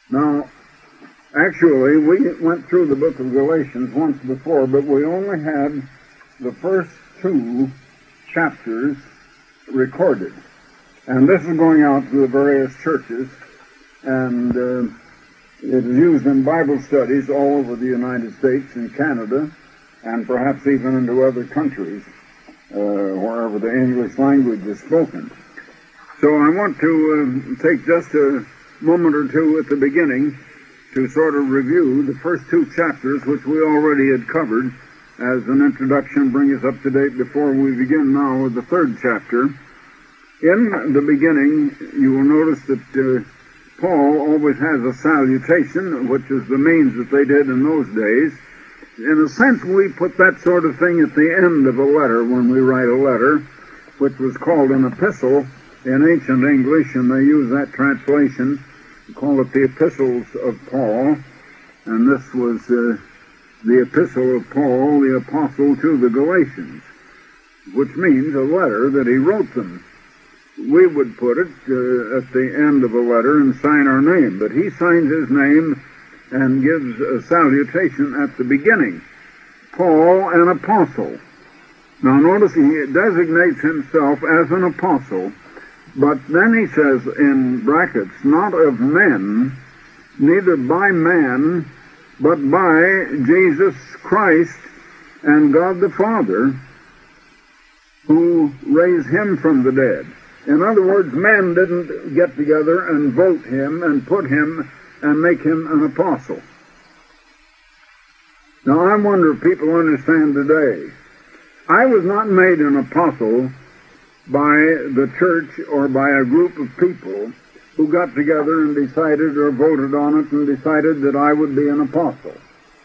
Now, actually, we went through the book of Galatians once before, but we only had the first 2 chapters recorded. And this is going out to the various churches, and it is used in Bible studies all over the United States and Canada, and perhaps even into other countries, wherever the English language is spoken. So I want to take just a moment or two at the beginning to sort of review the first 2 chapters, which we already had covered as an introduction, bring us up to date before we begin now with the 3rd chapter. In the beginning, you will notice that Paul always has a salutation, which is the means that they did in those days. In a sense, we put that sort of thing at the end of a letter when we write a letter, which was called an epistle in ancient English, and they use that translation, call it the Epistles of Paul, and this was the Epistle of Paul, the Apostle to the Galatians, which means a letter that he wrote them. We would put it at the end of a letter and sign our name, but he signs his name and gives a salutation at the beginning. Paul, an apostle. Now notice he designates himself as an apostle, but then he says in brackets, not of men, neither by man, but by Jesus Christ and God the Father, who raised him from the dead. In other words, men didn't get together and vote him and put him and make him an apostle. Now I wonder if people understand today. I was not made an apostle by the church or by a group of people who got together and decided or voted on it and decided that I would be an apostle.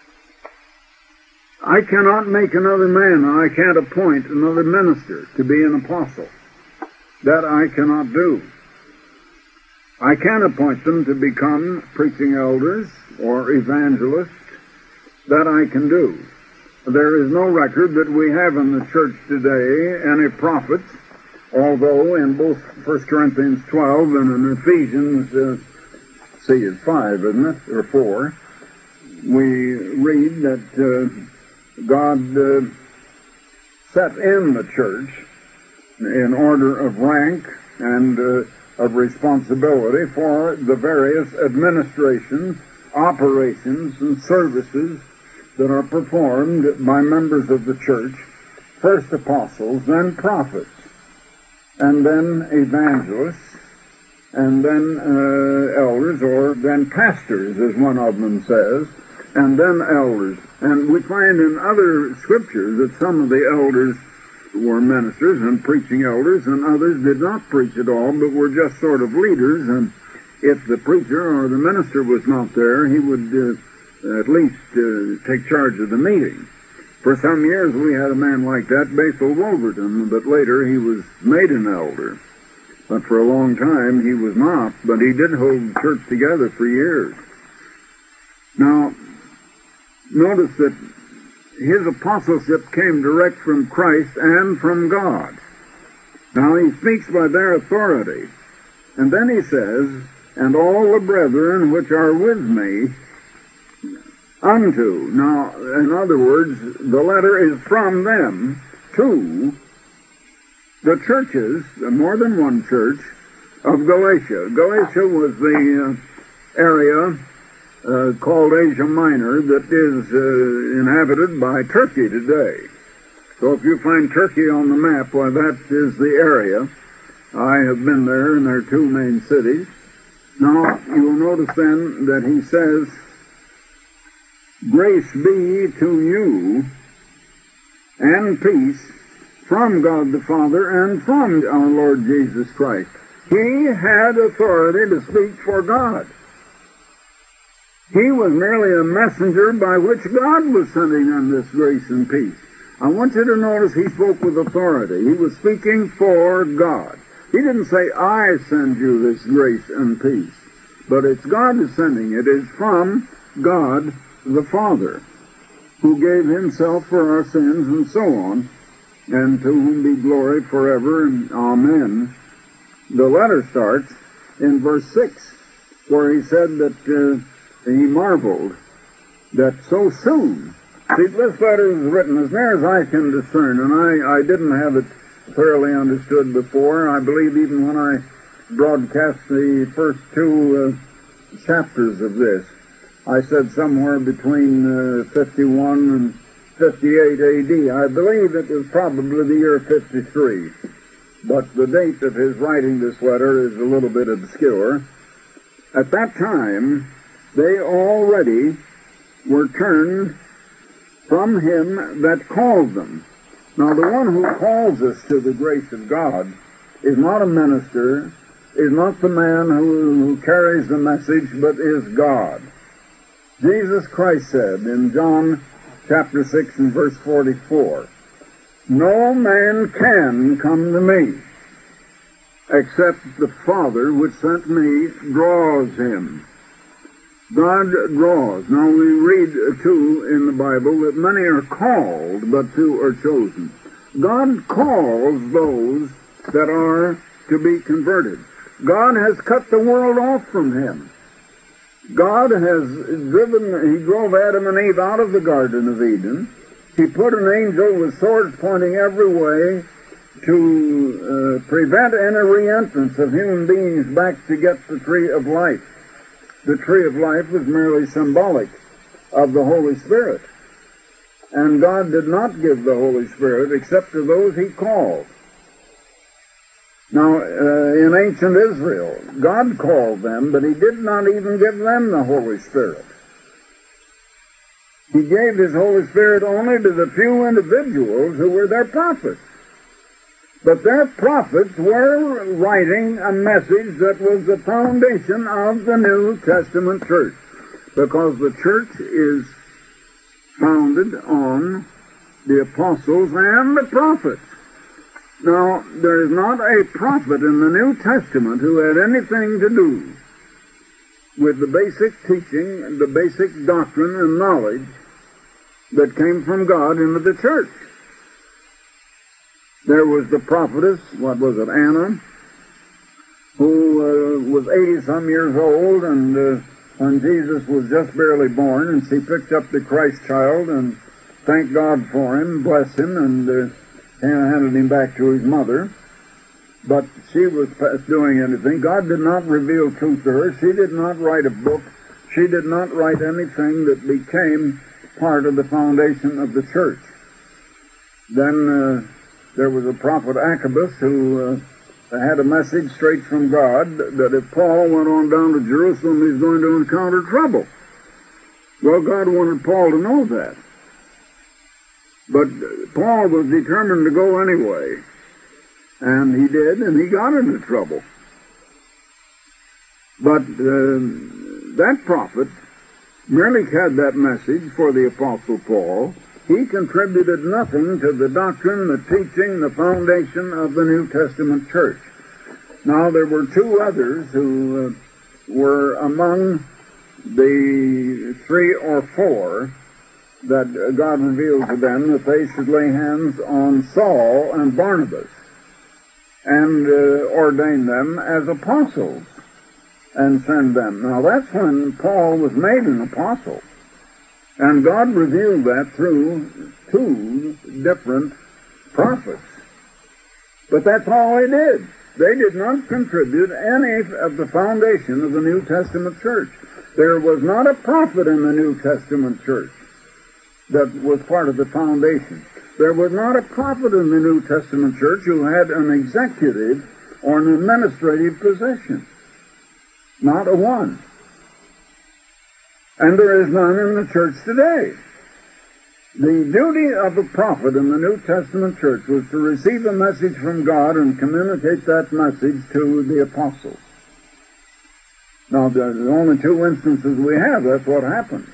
I cannot make another man, and I can't appoint another minister to be an apostle. That I cannot do. I can appoint them to become preaching elders or evangelists. That I can do. There is no record that we have in the church today any prophets, although in both 1 Corinthians 12 and in Ephesians, it's 5, isn't it, or 4, we read that God set in the church in order of rank and of responsibility for the various administrations, operations, and services that are performed by members of the church, first apostles, then prophets, and then evangelists, and then elders, or then pastors, as one of them says, and then elders. And we find in other scriptures that some of the elders were ministers and preaching elders, and others did not preach at all, but were just sort of leaders, and if the preacher or the minister was not there, he would at least take charge of the meeting. For some years we had a man like that, Basil Wolverton, but later he was made an elder. But for a long time he was not, but he did hold the church together for years. Now, notice that his apostleship came direct from Christ and from God. Now he speaks by their authority. And then he says, and all the brethren which are with me, unto. Now, in other words, the letter is from them to the churches, more than one church, of Galatia. Galatia was the area called Asia Minor that is inhabited by Turkey today. So if you find Turkey on the map, why, that is the area. I have been there, and there are 2 main cities. Now, you will notice then that he says, grace be to you and peace from God the Father and from our Lord Jesus Christ. He had authority to speak for God. He was merely a messenger by which God was sending them this grace and peace. I want you to notice he spoke with authority. He was speaking for God. He didn't say, I send you this grace and peace. But it's God who's sending it. It's from God the Father, who gave himself for our sins and so on, and to whom be glory forever and amen. The letter starts in verse 6. where he said that he marveled that so soon. See, this letter was written as near as I can discern, and I didn't have it thoroughly understood before. I believe even when I broadcast the first two chapters of this, I said somewhere between 51 and 58 A.D. I believe it was probably the year 53, but the date of his writing this letter is a little bit obscure. At that time, they already were turned from him that called them. Now, the one who calls us to the grace of God is not a minister, is not the man who carries the message, but is God. Jesus Christ said in John chapter 6 and verse 44, "No man can come to me, except the Father which sent me draws him." God draws. Now we read, too, in the Bible that many are called, but few are chosen. God calls those that are to be converted. God has cut the world off from him. God has he drove Adam and Eve out of the Garden of Eden. He put an angel with swords pointing every way to prevent any re-entrance of human beings back to get the tree of life. The tree of life was merely symbolic of the Holy Spirit. And God did not give the Holy Spirit except to those he called. Now, in ancient Israel, God called them, but he did not even give them the Holy Spirit. He gave his Holy Spirit only to the few individuals who were their prophets. But their prophets were writing a message that was the foundation of the New Testament church, because the church is founded on the apostles and the prophets. Now, there is not a prophet in the New Testament who had anything to do with the basic teaching, the basic doctrine and knowledge that came from God into the church. There was the prophetess, Anna, who was 80-some years old, and when Jesus was just barely born, and she picked up the Christ child and thanked God for him, blessed him, and handed him back to his mother. But she was past doing anything. God did not reveal truth to her. She did not write a book. She did not write anything that became part of the foundation of the church. Then there was a prophet Agabus who had a message straight from God that if Paul went on down to Jerusalem, he's going to encounter trouble. Well, God wanted Paul to know that. But Paul was determined to go anyway. And he did, and he got into trouble. But that prophet merely had that message for the Apostle Paul. He contributed nothing to the doctrine, the teaching, the foundation of the New Testament church. Now, there were two others who were among the 3 or 4 that God revealed to them that they should lay hands on Saul and Barnabas and ordain them as apostles and send them. Now, that's when Paul was made an apostle. And God revealed that through 2 different prophets. But that's all they did. They did not contribute any of the foundation of the New Testament church. There was not a prophet in the New Testament church that was part of the foundation. There was not a prophet in the New Testament church who had an executive or an administrative position. Not a one. And there is none in the church today. The duty of a prophet in the New Testament church was to receive a message from God and communicate that message to the apostles. Now, the only 2 instances we have, that's what happened.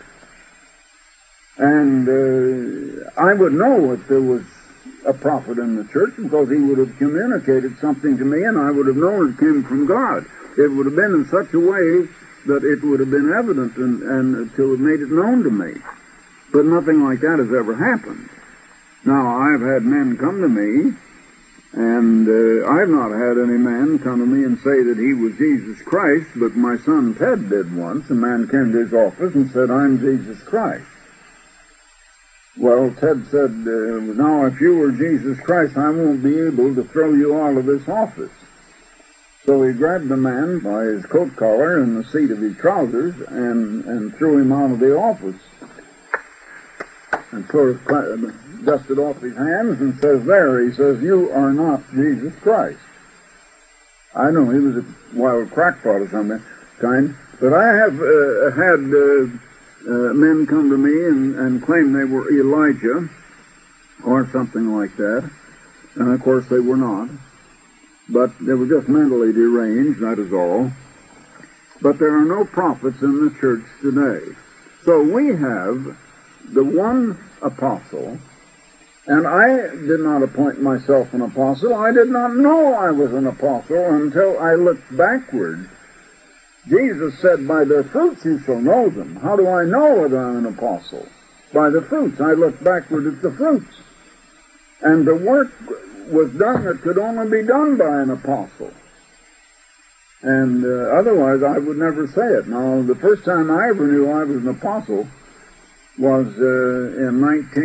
And I would know if there was a prophet in the church because he would have communicated something to me and I would have known it came from God. It would have been in such a way that it would have been evident and to have made it known to me. But nothing like that has ever happened. Now, I've had men come to me And I've not had any man come to me and say that he was Jesus Christ, but my son Ted did once. A man came to his office and said, "I'm Jesus Christ." Well, Ted said, "Now if you were Jesus Christ, I won't be able to throw you out of this office." So he grabbed the man by his coat collar and the seat of his trousers and threw him out of the office. And sort of dusted off his hands and says, "There," he says, "you are not Jesus Christ." I know he was a wild crackpot of some kind, but I have had men come to me and claim they were Elijah or something like that, and of course they were not. But they were just mentally deranged, that is all. But there are no prophets in the church today. So we have the one apostle, and I did not appoint myself an apostle. I did not know I was an apostle until I looked backward. Jesus said, "By their fruits you shall know them." How do I know whether I'm an apostle? By the fruits. I looked backward at the fruits. And the work was done that could only be done by an apostle. And otherwise I would never say it. Now, the first time I ever knew I was an apostle was in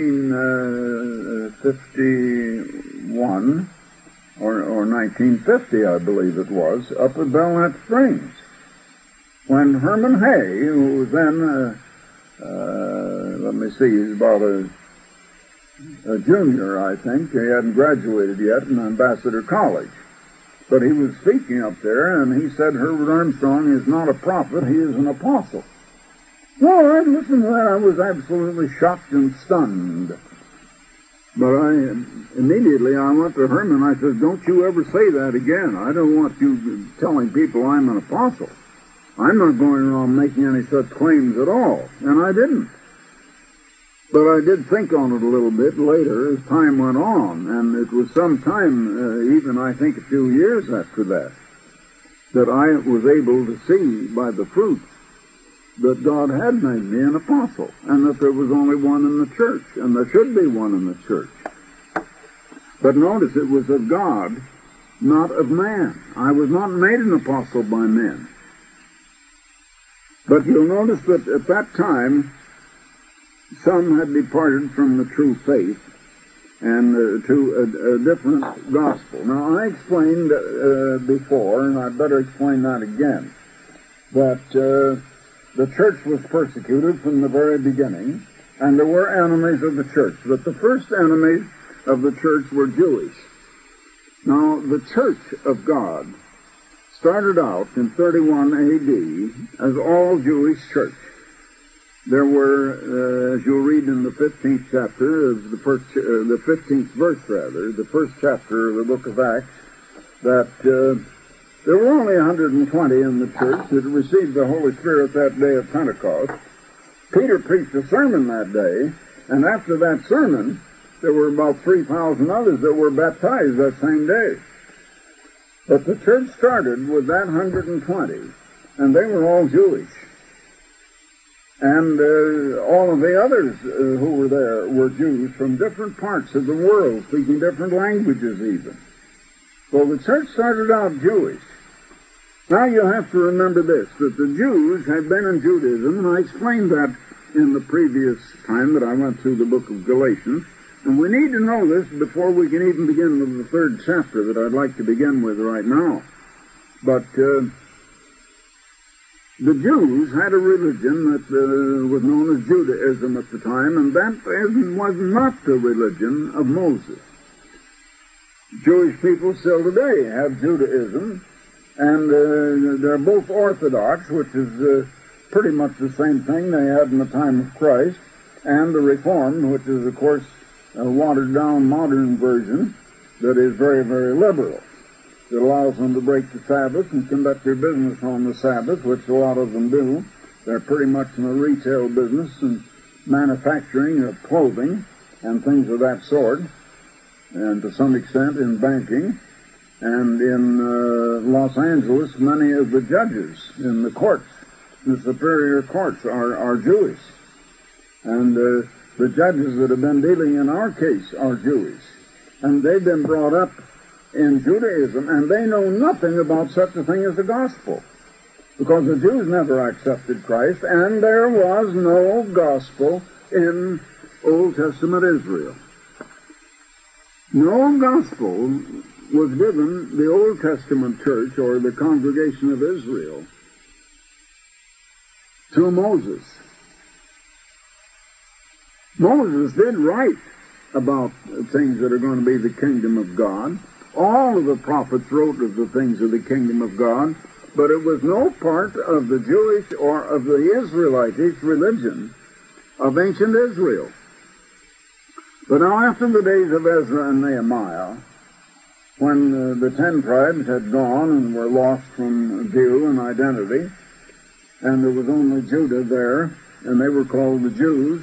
1951 or 1950, I believe it was, up at Belknap Springs, when Herman Hay, who was then, let me see, he was about a junior, I think. He hadn't graduated yet in Ambassador College. But he was speaking up there, and he said, "Herbert Armstrong is not a prophet, he is an apostle." Well, I listened to that. I was absolutely shocked and stunned. But immediately I went to Herman. I said, "Don't you ever say that again. I don't want you telling people I'm an apostle. I'm not going around making any such claims at all." And I didn't. But I did think on it a little bit later as time went on, and it was some time, even I think a few years after that, that I was able to see by the fruits that God had made me an apostle, and that there was only one in the church, and there should be one in the church. But notice, it was of God, not of man. I was not made an apostle by men. But you'll notice that at that time, some had departed from the true faith and to a different gospel. Now, I explained before, and I'd better explain that again, that the church was persecuted from the very beginning, and there were enemies of the church. But the first enemies of the church were Jewish. Now, the church of God started out in 31 A.D. as all Jewish church. There were, as you'll read in the 15th chapter of the 15th verse, the first chapter of the book of Acts, that there were only 120 in the church that received the Holy Spirit that day of Pentecost. Peter preached a sermon that day, and after that sermon, there were about 3,000 others that were baptized that same day. But the church started with that 120, and they were all Jewish. And all of the others who were there were Jews from different parts of the world, speaking different languages even. So the church started out Jewish. Now you have to remember this, that the Jews had been in Judaism, and I explained that in the previous time that I went through the book of Galatians. And we need to know this before we can even begin with the third chapter that I'd like to begin with right now. But the Jews had a religion that was known as Judaism at the time, and that was not the religion of Moses. Jewish people still today have Judaism, and they're both Orthodox, which is pretty much the same thing they had in the time of Christ, and the Reformed, which is, of course, a watered-down modern version that is very, very liberal. It allows them to break the Sabbath and conduct their business on the Sabbath, which a lot of them do. They're pretty much in the retail business and manufacturing of clothing and things of that sort, and to some extent in banking. And in Los Angeles, many of the judges in the courts, the superior courts, are Jewish. And the judges that have been dealing in our case are Jewish. And they've been brought up in Judaism, and they know nothing about such a thing as the gospel, because the Jews never accepted Christ, and there was no gospel in Old Testament Israel. No gospel was given the Old Testament church or the congregation of Israel to Moses. Moses did write about things that are going to be the kingdom of God. All of the prophets wrote of the things of the kingdom of God, but it was no part of the Jewish or of the Israelitish religion of ancient Israel. But now after the days of Ezra and Nehemiah, when the 10 tribes had gone and were lost from view and identity, and there was only Judah there, and they were called the Jews,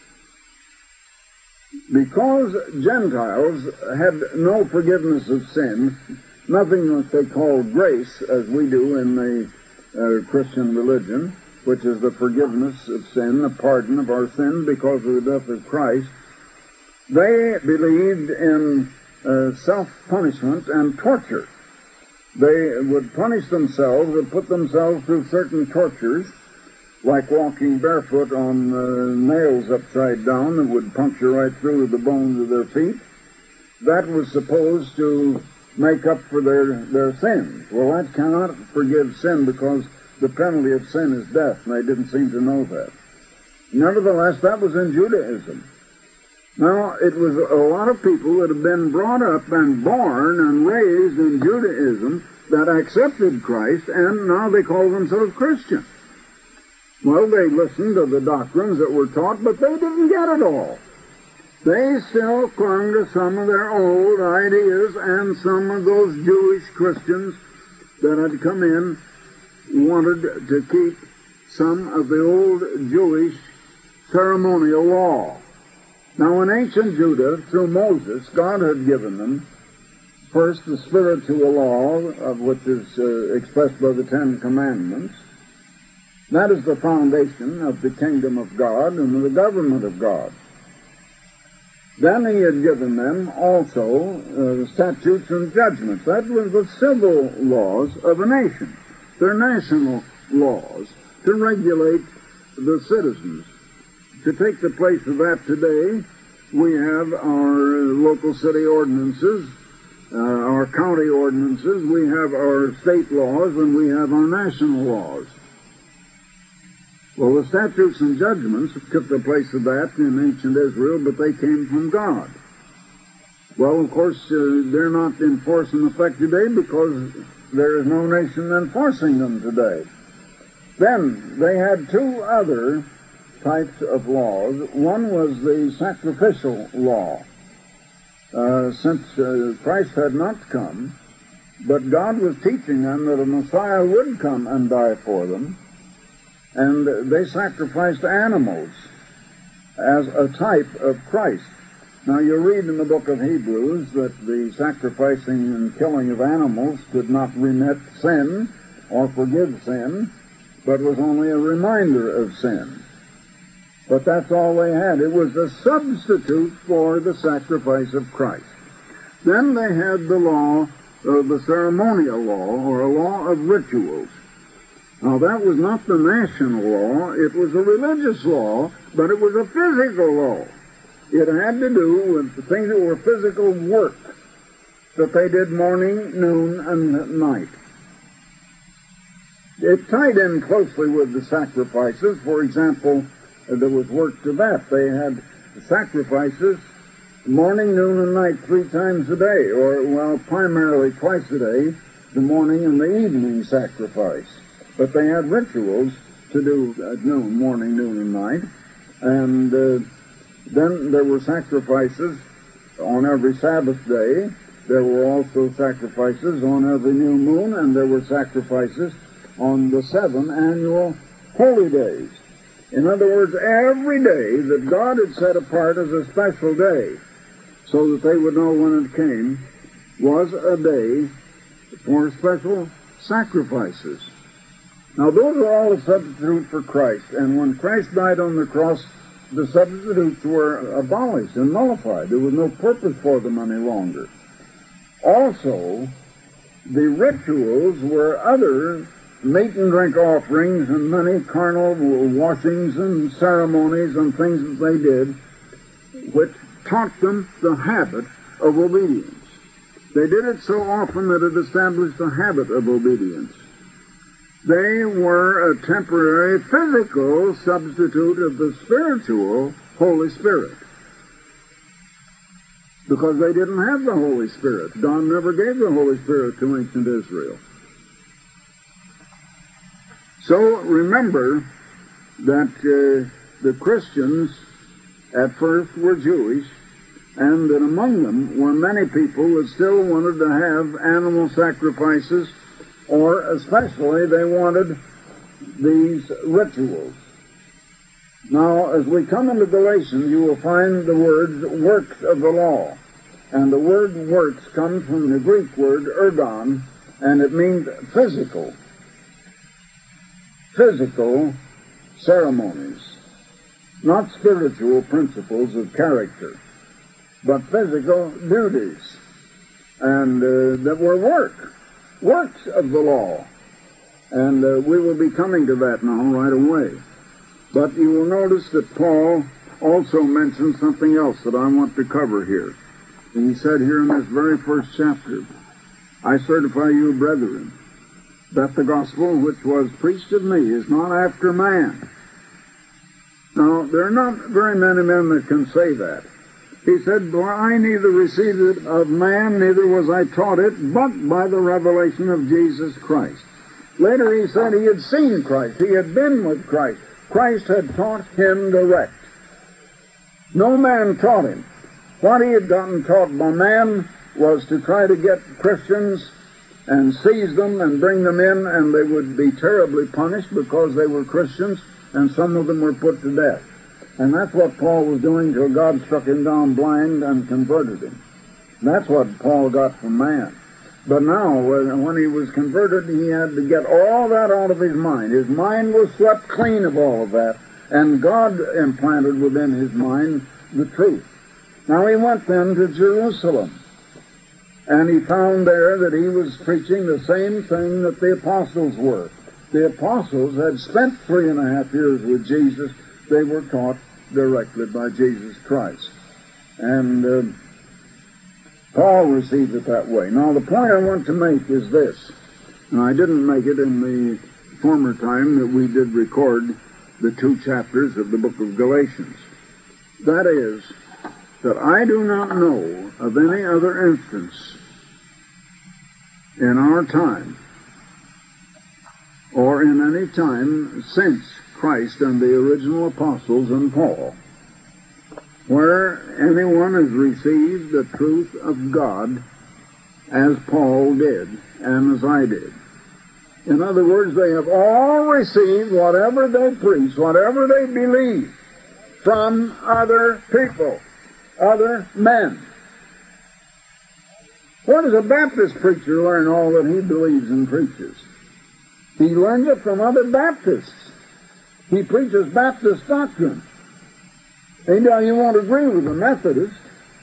because Gentiles had no forgiveness of sin, nothing that they call grace, as we do in the Christian religion, which is the forgiveness of sin, the pardon of our sin because of the death of Christ, they believed in self-punishment and torture. They would punish themselves and put themselves through certain tortures, like walking barefoot on nails upside down that would puncture right through the bones of their feet. That was supposed to make up for their sins. Well, that cannot forgive sin because the penalty of sin is death, and they didn't seem to know that. Nevertheless, that was in Judaism. Now, it was a lot of people that have been brought up and born and raised in Judaism that accepted Christ, and now they call themselves Christians. Well, they listened to the doctrines that were taught, but they didn't get it all. They still clung to some of their old ideas, and some of those Jewish Christians that had come in wanted to keep some of the old Jewish ceremonial law. Now, in ancient Judah, through Moses, God had given them first the spiritual law, of which is expressed by the 10 Commandments. That is the foundation of the kingdom of God and the government of God. Then he had given them also statutes and judgments. That was the civil laws of a nation. They're national laws to regulate the citizens. To take the place of that today, we have our local city ordinances, our county ordinances, we have our state laws, and we have our national laws. Well, the statutes and judgments took the place of that in ancient Israel, but they came from God. Well, of course, they're not in force and effect today because there is no nation enforcing them today. Then they had 2 other types of laws. One was the sacrificial law. Since Christ had not come, but God was teaching them that a Messiah would come and die for them, and they sacrificed animals as a type of Christ. Now, you read in the book of Hebrews that the sacrificing and killing of animals could not remit sin or forgive sin, but was only a reminder of sin. But that's all they had. It was a substitute for the sacrifice of Christ. Then they had the law, the ceremonial law, or a law of rituals. Now, that was not the national law. It was a religious law, but it was a physical law. It had to do with the things that were physical work that they did morning, noon, and night. It tied in closely with the sacrifices. For example, there was work to that. They had sacrifices morning, noon, and night 3 times a day, or, well, primarily twice a day, the morning and the evening sacrifice. But they had rituals to do at noon, morning, noon, and night. And then there were sacrifices on every Sabbath day. There were also sacrifices on every new moon, and there were sacrifices on the 7 annual holy days. In other words, every day that God had set apart as a special day, so that they would know when it came, was a day for special sacrifices. Now, those are all a substitute for Christ, and when Christ died on the cross, the substitutes were abolished and nullified. There was no purpose for them any longer. Also, the rituals were other meat and drink offerings and many carnal washings and ceremonies and things that they did, which taught them the habit of obedience. They did it so often that it established a habit of obedience. They were a temporary physical substitute of the spiritual Holy Spirit, because they didn't have the Holy Spirit. God never gave the Holy Spirit to ancient Israel. So remember that the Christians at first were Jewish, and that among them were many people that still wanted to have animal sacrifices, or especially they wanted these rituals. Now, as we come into Galatians, you will find the words works of the law. And the word works comes from the Greek word ergon, and it means physical ceremonies, not spiritual principles of character, but physical duties, and that were works of the law. And we will be coming to that now right away. But you will notice that Paul also mentioned something else that I want to cover here. And he said here in this very first chapter, I certify you, brethren, that the gospel which was preached of me is not after man. Now, there are not very many men that can say that. He said, for I neither received it of man, neither was I taught it, but by the revelation of Jesus Christ. Later he said he had seen Christ. He had been with Christ. Christ had taught him direct. No man taught him. What he had gotten taught by man was to try to get Christians and seize them and bring them in, and they would be terribly punished because they were Christians, and some of them were put to death. And that's what Paul was doing till God struck him down blind and converted him. That's what Paul got from man. But now, when he was converted, he had to get all that out of his mind. His mind was swept clean of all of that, and God implanted within his mind the truth. Now he went then to Jerusalem, and he found there that he was preaching the same thing that the apostles were. The apostles had spent 3.5 years with Jesus. They were taught directly by Jesus Christ. And Paul received it that way. Now, the point I want to make is this. And I didn't make it in the former time that we did record the 2 chapters of the book of Galatians. That is, that I do not know of any other instance in our time, or in any time since Christ and the original apostles and Paul, where anyone has received the truth of God as Paul did and as I did. In other words, they have all received whatever they preach, whatever they believe, from other people, other men. Where does a Baptist preacher learn all that he believes and preaches? He learns it from other Baptists. He preaches Baptist doctrine. And you won't agree with the Methodists.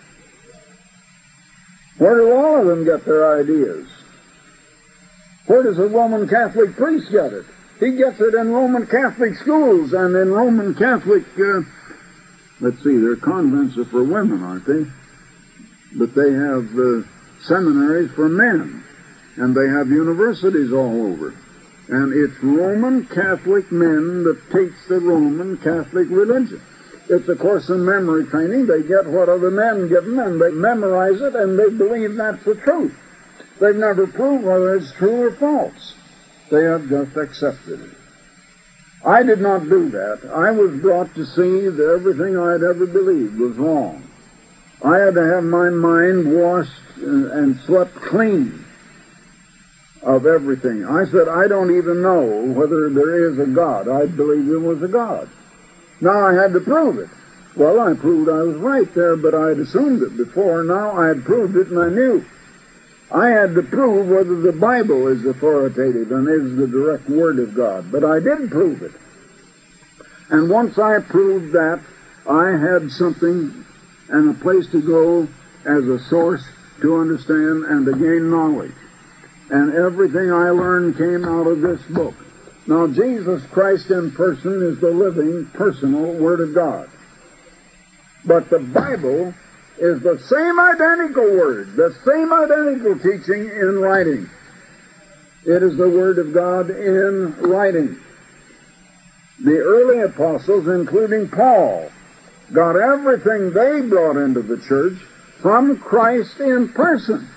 Where do all of them get their ideas? Where does a Roman Catholic priest get it? He gets it in Roman Catholic schools and in Roman Catholic, they're convents are for women, aren't they? But they have seminaries for men, and they have universities all over. And it's Roman Catholic men that teach the Roman Catholic religion. It's a course in memory training. They get what other men give them, and they memorize it, and they believe that's the truth. They've never proved whether it's true or false. They have just accepted it. I did not do that. I was brought to see that everything I had ever believed was wrong. I had to have my mind washed and swept clean of everything. I said, I don't even know whether there is a God. I believe there was a God. Now I had to prove it. Well, I proved I was right there, but I had assumed it before. Now I had proved it, and I knew. I had to prove whether the Bible is authoritative and is the direct Word of God. But I did prove it. And once I proved that, I had something and a place to go as a source to understand and to gain knowledge. And everything I learned came out of this book. Now, Jesus Christ in person is the living, personal Word of God. But the Bible is the same identical Word, the same identical teaching in writing. It is the Word of God in writing. The early apostles, including Paul, got everything they brought into the church from Christ in person.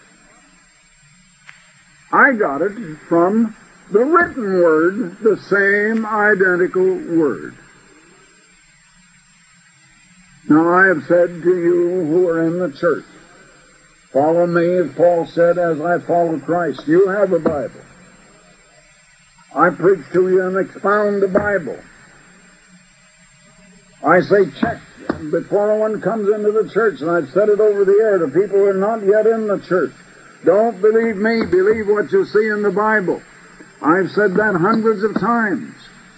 I got it from the written Word, the same identical Word. Now I have said to you who are in the church, follow me, as Paul said, as I follow Christ. You have a Bible. I preach to you and expound the Bible. I say check before one comes into the church, and I've said it over the air to people who are not yet in the church. Don't believe me, believe what you see in the Bible. I've said that hundreds of times.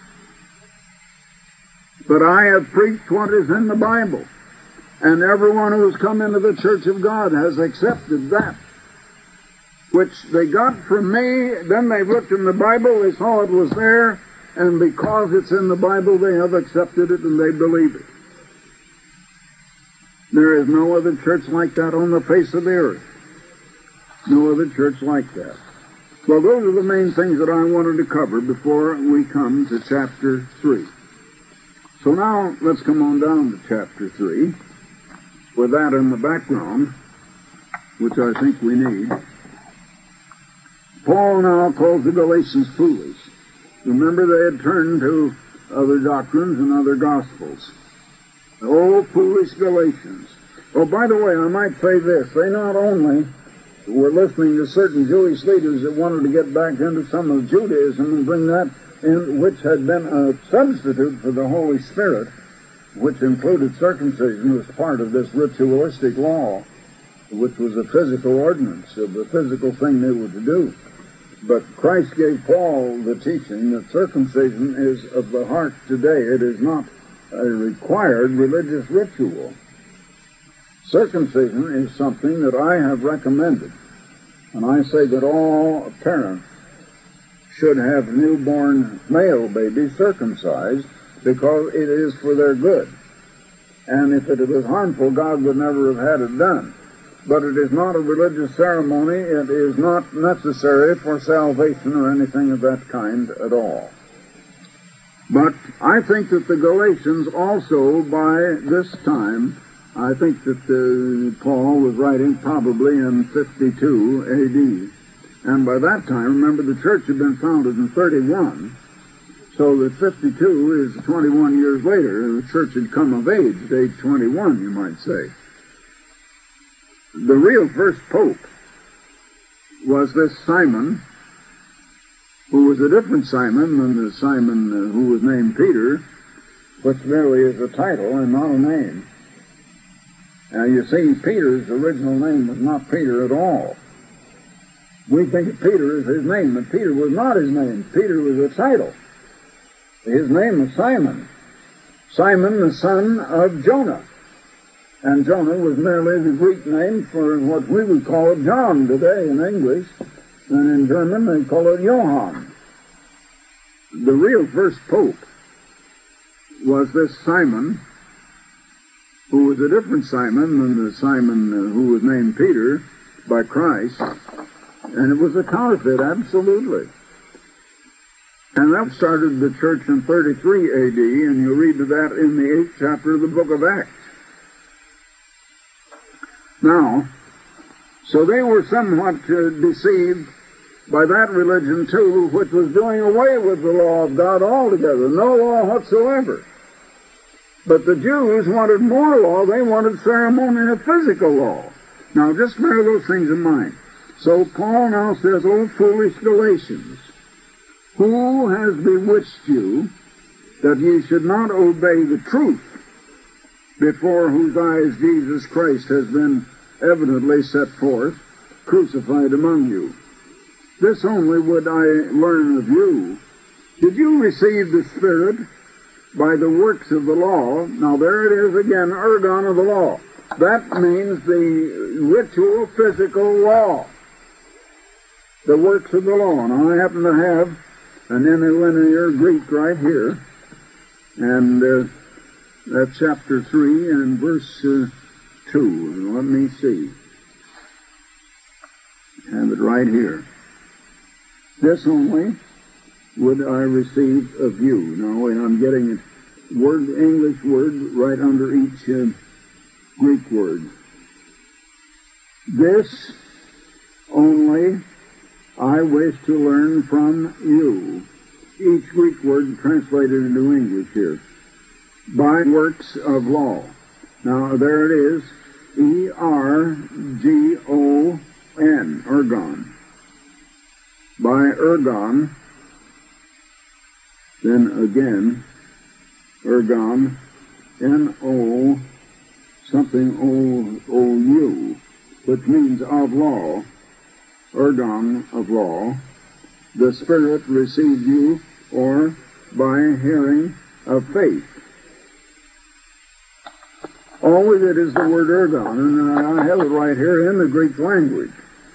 But I have preached what is in the Bible. And everyone who has come into the church of God has accepted that which they got from me. Then they've looked in the Bible, they saw it was there, and because it's in the Bible, they have accepted it and they believe it. There is no other church like that on the face of the earth. No other church like that. Well, those are the main things that I wanted to cover before we come to chapter 3. So now, let's come on down to chapter 3, with that in the background, which I think we need. Paul now calls the Galatians foolish. Remember, they had turned to other doctrines and other gospels. Oh, foolish Galatians. Oh, by the way, I might say this. They not only were listening to certain Jewish leaders that wanted to get back into some of Judaism and bring that in, which had been a substitute for the Holy Spirit, which included circumcision as part of this ritualistic law, which was a physical ordinance of the physical thing they were to do. But Christ gave Paul the teaching that circumcision is of the heart today. It is not a required religious ritual. Circumcision is something that I have recommended. And I say that all parents should have newborn male babies circumcised because it is for their good. And if it was harmful, God would never have had it done. But it is not a religious ceremony. It is not necessary for salvation or anything of that kind at all. But I think that the Galatians also, by this time, I think that Paul was writing probably in 52 A.D. And by that time, remember, the church had been founded in 31, so that 52 is 21 years later. The church had come of age at age 21, you might say. The real first pope was this Simon, who was a different Simon than the Simon who was named Peter, which merely is a title and not a name. Now, you see, Peter's original name was not Peter at all. We think of Peter as his name, but Peter was not his name. Peter was a title. His name was Simon. Simon, the son of Jonah. And Jonah was merely the Greek name for what we would call John today in English. And in German, they call it Johann. The real first pope was this Simon, who was a different Simon than the Simon who was named Peter by Christ. And it was a counterfeit, absolutely. And that started the church in 33 A.D., and you'll read of that in the 8th chapter of the book of Acts. Now, so they were somewhat deceived by that religion, too, which was doing away with the law of God altogether, no law whatsoever. But the Jews wanted more law. They wanted ceremonial physical law. Now, just bear those things in mind. So Paul now says, "O foolish Galatians, who has bewitched you that ye should not obey the truth, before whose eyes Jesus Christ has been evidently set forth, crucified among you? This only would I learn of you. Did you receive the Spirit by the works of the law?" Now there it is again, ergon of the law. That means the ritual, physical law, the works of the law. And I happen to have an interlinear Greek right here, and that's chapter 3 and verse 2. Let me see. I have it right here. This only would I receive of you. Now, I'm getting it English word right under each Greek word. This only I wish to learn from you. Each Greek word translated into English here. By works of law. Now, there it is. E-R-G-O-N. Ergon. By ergon. Then again, ergon, N-O, something O-U, which means of law, ergon of law. The Spirit received you, or by hearing of faith. All with it is the word ergon, and I have it right here in the Greek language.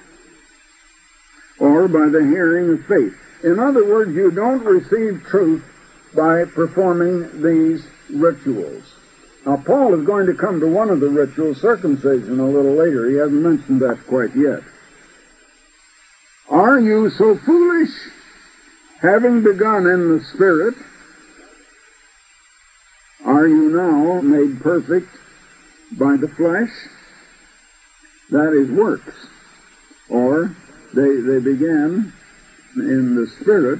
Or by the hearing of faith. In other words, you don't receive truth by performing these rituals. Now, Paul is going to come to one of the rituals, circumcision, a little later. He hasn't mentioned that quite yet. Are you so foolish, having begun in the Spirit, are you now made perfect by the flesh? That is works. Or they began in the Spirit.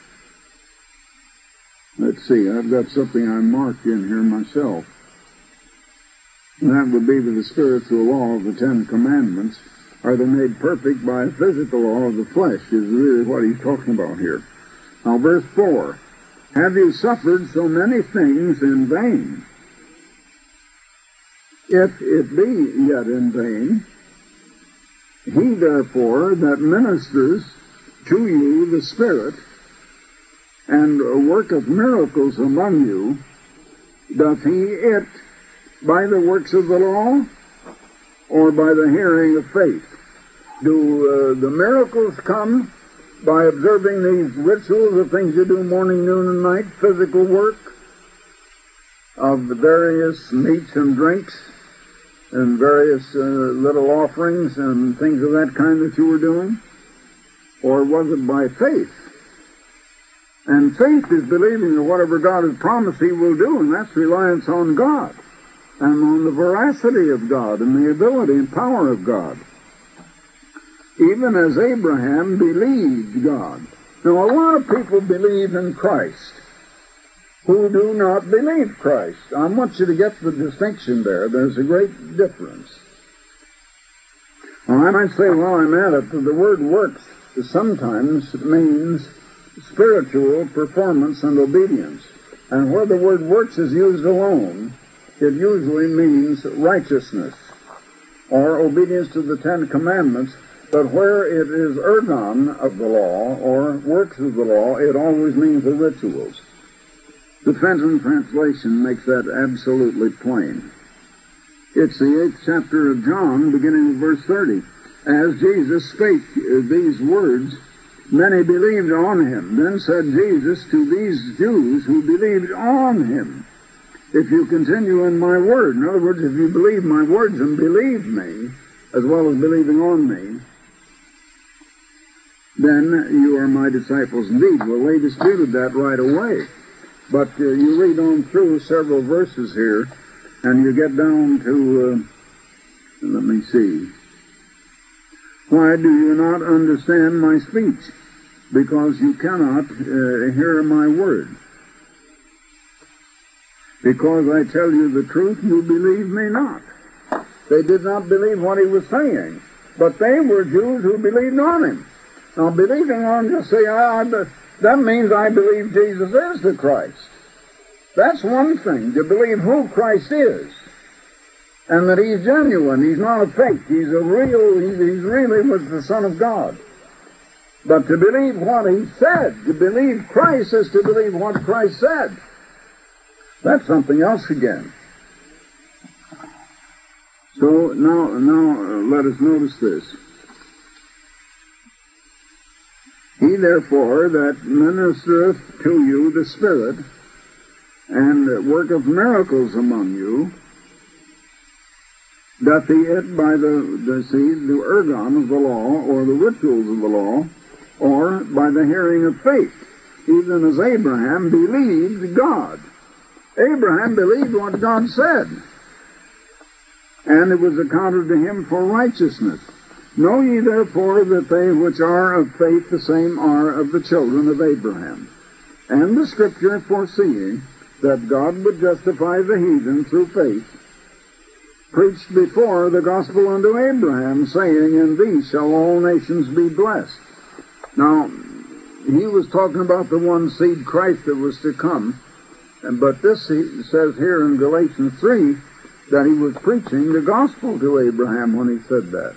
Let's see, I've got something I marked in here myself. And that would be the spiritual law of the Ten Commandments. Are they made perfect by a physical law of the flesh, is really what he's talking about here. Now, verse 4. Have you suffered so many things in vain? If it be yet in vain, he therefore that ministers to you the Spirit, and worketh miracles among you, doth he it by the works of the law, or by the hearing of faith? Do the miracles come by observing these rituals of things you do morning, noon, and night, physical work of the various meats and drinks, and various little offerings and things of that kind that you were doing? Or was it by faith? And faith is believing that whatever God has promised He will do, and that's reliance on God, and on the veracity of God, and the ability and power of God. Even as Abraham believed God. Now, a lot of people believe in Christ who do not believe Christ. I want you to get the distinction there. There's a great difference. Now, I might say while I'm at it, the word works sometimes means spiritual performance and obedience. And where the word works is used alone, it usually means righteousness or obedience to the Ten Commandments. But where it is ergon of the law or works of the law, it always means the rituals. The Fenton translation makes that absolutely plain. It's the 8th chapter of John, beginning with verse 30. As Jesus spake these words, many believed on him. Then said Jesus to these Jews who believed on him, if you continue in my word. In other words, if you believe my words and believe me, as well as believing on me, then you are my disciples indeed. Well, they disputed that right away. But you read on through several verses here, and you get down to, let me see. Why do you not understand my speech? Because you cannot hear my word. Because I tell you the truth, you believe me not. They did not believe what he was saying, but they were Jews who believed on him. Now, believing on, just say, that means I believe Jesus is the Christ. That's one thing, to believe who Christ is, and that he's genuine, he's not a fake, he's really was the Son of God. But to believe what he said, to believe Christ is to believe what Christ said. That's something else again. So now let us notice this. He therefore that ministereth to you the Spirit, and worketh miracles among you, doth he it by the ergon of the law, or the rituals of the law, or by the hearing of faith, even as Abraham believed God. Abraham believed what God said, and it was accounted to him for righteousness. Know ye therefore that they which are of faith, the same are of the children of Abraham. And the Scripture, foreseeing that God would justify the heathen through faith, preached before the gospel unto Abraham, saying, In thee shall all nations be blessed. Now, he was talking about the one seed, Christ, that was to come. But this he says here in Galatians 3, that he was preaching the gospel to Abraham when he said that.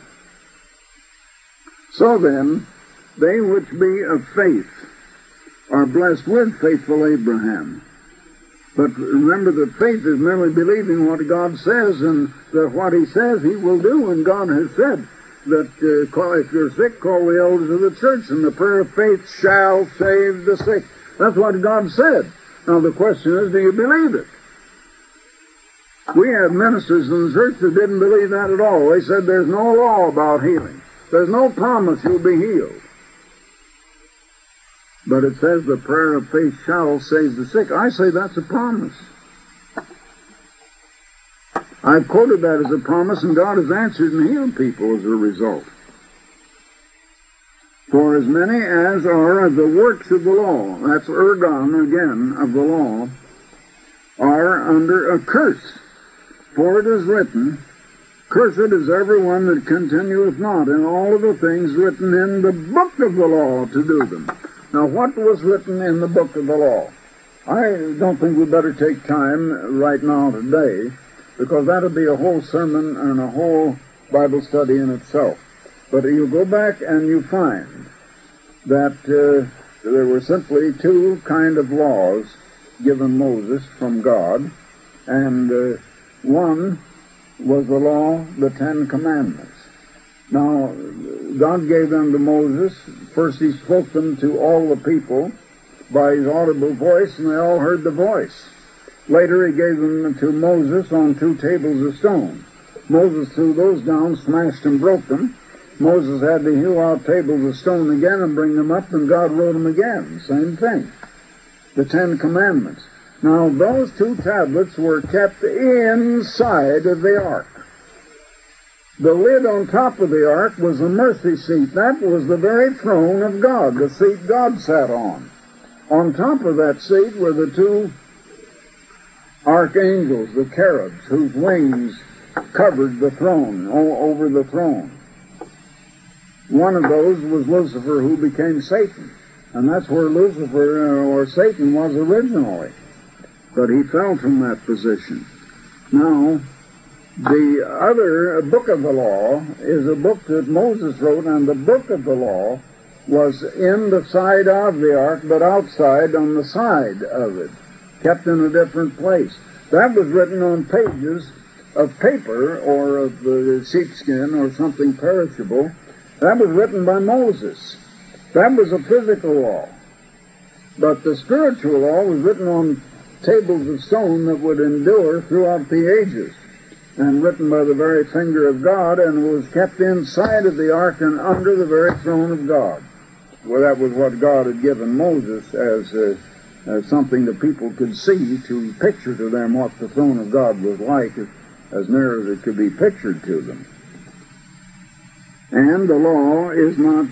So then, they which be of faith are blessed with faithful Abraham. But remember that faith is merely believing what God says, and that what he says he will do. And God has said that if you're sick, call the elders of the church, and the prayer of faith shall save the sick. That's what God said. Now the question is, do you believe it? We have ministers in the church that didn't believe that at all. They said there's no law about healing. There's no promise you'll be healed. But it says the prayer of faith shall save the sick. I say that's a promise. I've quoted that as a promise, and God has answered and healed people as a result. For as many as are of the works of the law, that's ergon again, of the law, are under a curse. For it is written, Cursed is everyone that continueth not in all of the things written in the book of the law to do them. Now, what was written in the book of the law? I don't think we better take time right now today, because that'll be a whole sermon and a whole Bible study in itself. But you go back and you find that there were simply two kind of laws given Moses from God, and one was the law, the Ten Commandments. Now, God gave them to Moses. First he spoke them to all the people by his audible voice, and they all heard the voice. Later he gave them to Moses on 2 tables of stone. Moses threw those down, smashed and broke them. Moses had to hew out tables of stone again and bring them up, and God wrote them again. Same thing. The Ten Commandments. Now, those 2 tablets were kept inside of the ark. The lid on top of the ark was the mercy seat. That was the very throne of God, the seat God sat on. On top of that seat were the 2 archangels, the cherubs, whose wings covered the throne, over the throne. One of those was Lucifer, who became Satan. And that's where Lucifer, or Satan, was originally. But he fell from that position. Now, the other book of the law is a book that Moses wrote, and the book of the law was in the side of the ark, but outside on the side of it, kept in a different place. That was written on pages of paper or of sheepskin or something perishable. That was written by Moses. That was a physical law. But the spiritual law was written on tables of stone that would endure throughout the ages, and written by the very finger of God, and was kept inside of the ark and under the very throne of God. Well, that was what God had given Moses as something that people could see, to picture to them what the throne of God was like, as near as it could be pictured to them. And the law is not,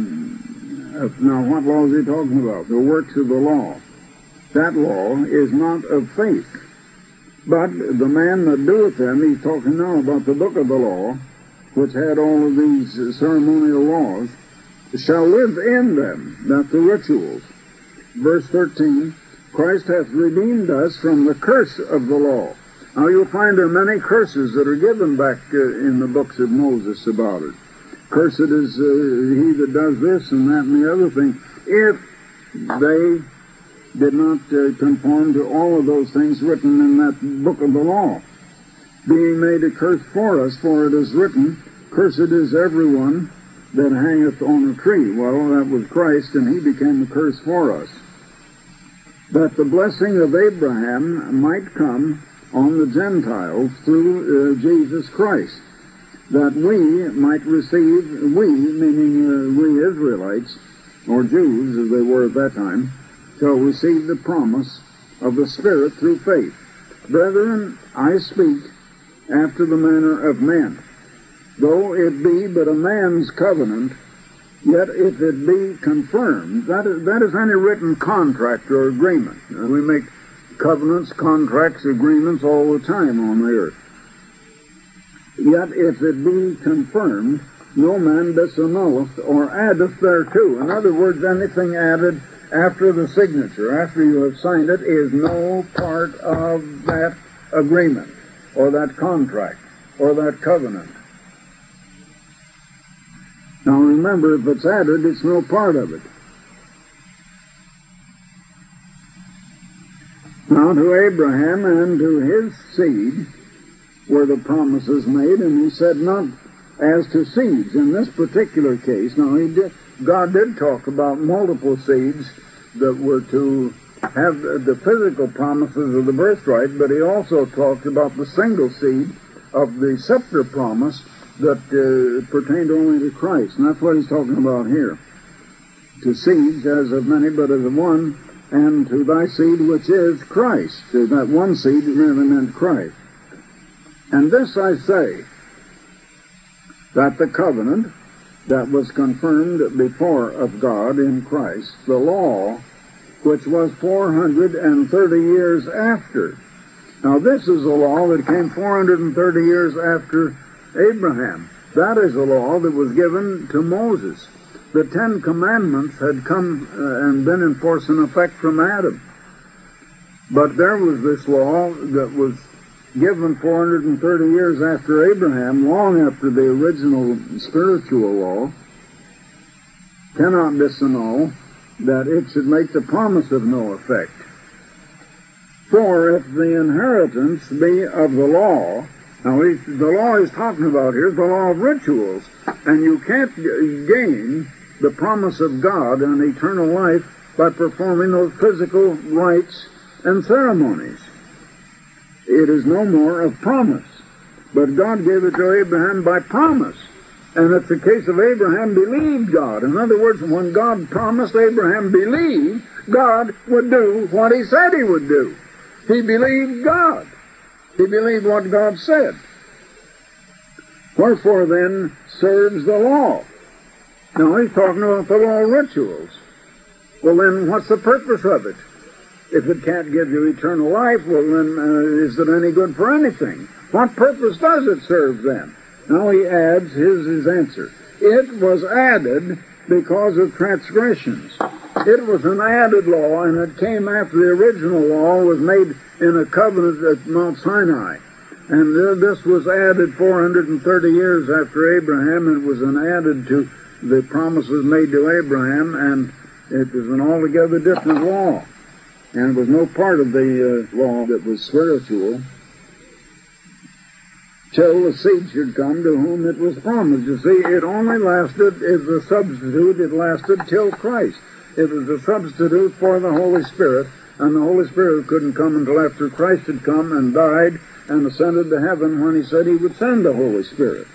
now what law is he talking about? The works of the law. That law is not of faith. But the man that doeth them, he's talking now about the book of the law, which had all of these ceremonial laws, shall live in them. That's the rituals. Verse 13, Christ hath redeemed us from the curse of the law. Now you'll find there are many curses that are given back in the books of Moses about it. Cursed is he that does this and that and the other thing, if they did not conform to all of those things written in that book of the law. being made a curse for us, for it is written, Cursed is everyone that hangeth on a tree. Well, that was Christ, and he became a curse for us. That the blessing of Abraham might come on the Gentiles through Jesus Christ, that we might receive, we, meaning we Israelites, or Jews as they were at that time, shall receive the promise of the Spirit through faith. Brethren, I speak after the manner of men. Though it be but a man's covenant, yet if it be confirmed, that is any written contract or agreement. We make covenants, contracts, agreements all the time on the earth. Yet if it be confirmed, no man disannulleth or addeth thereto. In other words, anything added after the signature, after you have signed it, is no part of that agreement, or that contract, or that covenant. Now remember, if it's added, it's no part of it. Now to Abraham and to his seed were the promises made, and he said not as to seeds. In this particular case, now God did talk about multiple seeds that were to have the physical promises of the birthright, but he also talked about the single seed of the scepter promise that pertained only to Christ. And that's what he's talking about here. To seeds, as of many, but as of one, and to thy seed, which is Christ. That one seed really meant Christ. And this I say, that the covenant that was confirmed before of God in Christ, the law, which was 430 years after. Now this is a law that came 430 years after Abraham. That is a law that was given to Moses. The Ten Commandments had come and been in force and effect from Adam. But there was this law that was given 430 years after Abraham, long after the original spiritual law, cannot disannul, that it should make the promise of no effect. For if the inheritance be of the law, now the law he's talking about here is the law of rituals, and you can't gain the promise of God and eternal life by performing those physical rites and ceremonies. It is no more of promise. But God gave it to Abraham by promise. And it's the case of Abraham believed God. In other words, when God promised, Abraham believed God would do what he said he would do. He believed God. He believed what God said. Wherefore then serves the law? Now he's talking about the law rituals. Well then, what's the purpose of it? If it can't give you eternal life, well then, is it any good for anything? What purpose does it serve then? Now he adds his answer. It was added because of transgressions. It was an added law, and it came after the original law was made in a covenant at Mount Sinai. And this was added 430 years after Abraham, and was added to the promises made to Abraham, and it was an altogether different law. And it was no part of the law that was spiritual, till the seed should come to whom it was promised. You see, it only lasted, as a substitute, it lasted till Christ. It was a substitute for the Holy Spirit, and the Holy Spirit couldn't come until after Christ had come and died and ascended to heaven when he said he would send the Holy Spirit.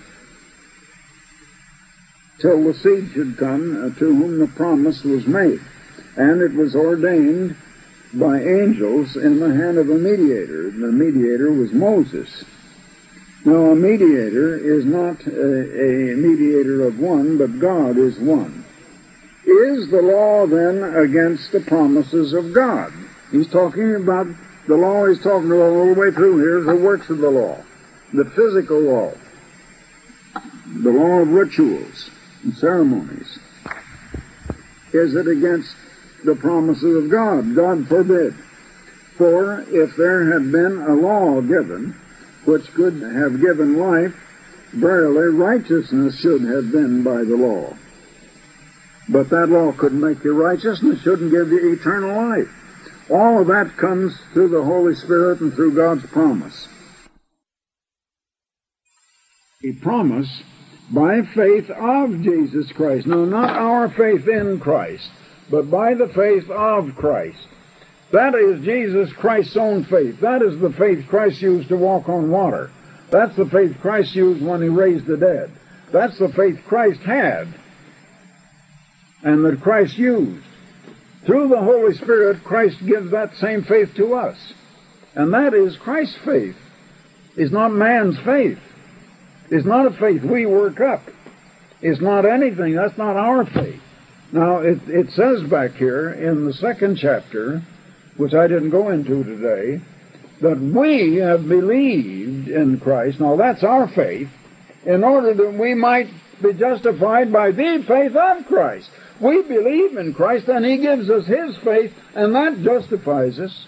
Till the seed should come to whom the promise was made. And it was ordained by angels in the hand of a mediator. The mediator was Moses. Now, a mediator is not a mediator of one, but God is one. Is the law then against the promises of God? He's talking about the law he's talking about all the way through here is the works of the law, the physical law, the law of rituals and ceremonies. Is it against the promises of God? God forbid. For if there had been a law given, which could have given life, verily righteousness should have been by the law. But that law couldn't make you righteous, and it shouldn't give you eternal life. All of that comes through the Holy Spirit and through God's promise. a promise by faith of Jesus Christ. No, not our faith in Christ, but by the faith of Christ. That is Jesus Christ's own faith. That is the faith Christ used to walk on water. That's the faith Christ used when he raised the dead. That's the faith Christ had and that Christ used. Through the Holy Spirit, Christ gives that same faith to us. And that is Christ's faith. It's not man's faith. It's not a faith we work up. It's not anything. That's not our faith. Now, it says back here in the 2nd chapter, which I didn't go into today, that we have believed in Christ. Now, that's our faith, in order that we might be justified by the faith of Christ. We believe in Christ, and he gives us his faith, and that justifies us.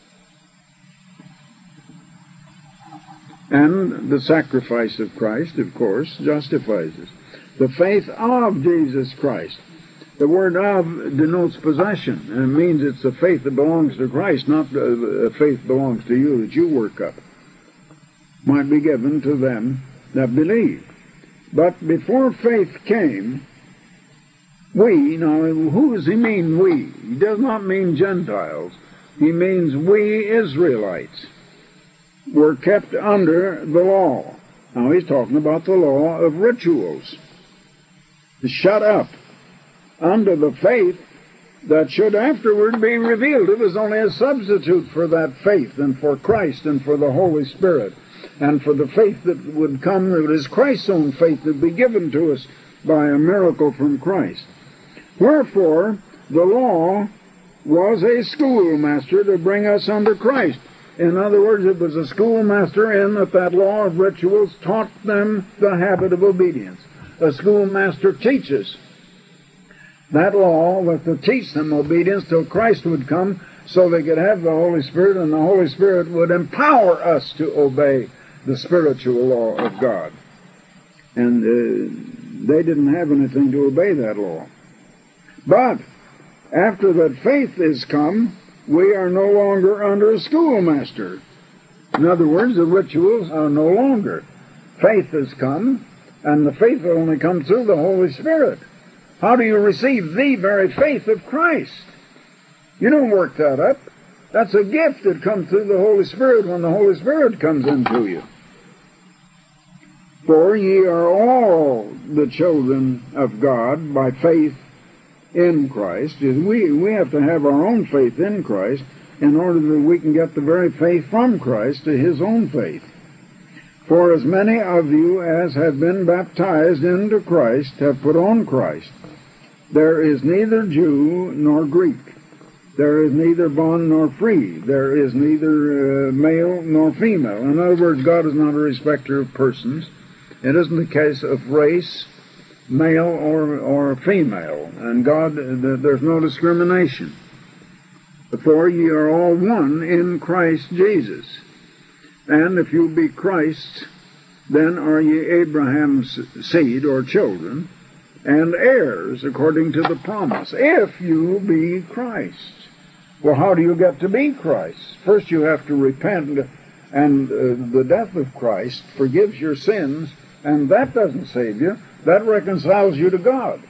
And the sacrifice of Christ, of course, justifies us. The faith of Jesus Christ. The word "of" denotes possession, and it means it's a faith that belongs to Christ, not a faith belongs to you that you work up. Might be given to them that believe. But before faith came, we, now who does he mean we? He does not mean Gentiles. He means we Israelites were kept under the law. Now he's talking about the law of rituals. Shut up under the faith that should afterward be revealed. It was only a substitute for that faith and for Christ and for the Holy Spirit and for the faith that would come, that is Christ's own faith that would be given to us by a miracle from Christ. Wherefore, the law was a schoolmaster to bring us under Christ. In other words, it was a schoolmaster in that law of rituals taught them the habit of obedience. A schoolmaster teaches that law was to teach them obedience till Christ would come so they could have the Holy Spirit, and the Holy Spirit would empower us to obey the spiritual law of God. And they didn't have anything to obey that law. But after that faith is come, we are no longer under a schoolmaster. In other words, the rituals are no longer. Faith has come, and the faith will only come through the Holy Spirit. How do you receive the very faith of Christ? You don't work that up. That's a gift that comes through the Holy Spirit when the Holy Spirit comes into you. For ye are all the children of God by faith in Christ. We have to have our own faith in Christ in order that we can get the very faith from Christ to his own faith. For as many of you as have been baptized into Christ have put on Christ. There is neither Jew nor Greek. There is neither bond nor free. There is neither male nor female. In other words, God is not a respecter of persons. It isn't the case of race, male or female. And God, there's no discrimination. For ye are all one in Christ Jesus. And if you be Christ's, then are ye Abraham's seed or children, and heirs according to the promise, if you be Christ. Well, how do you get to be Christ? First you have to repent, and the death of Christ forgives your sins, and that doesn't save you. That reconciles you to God.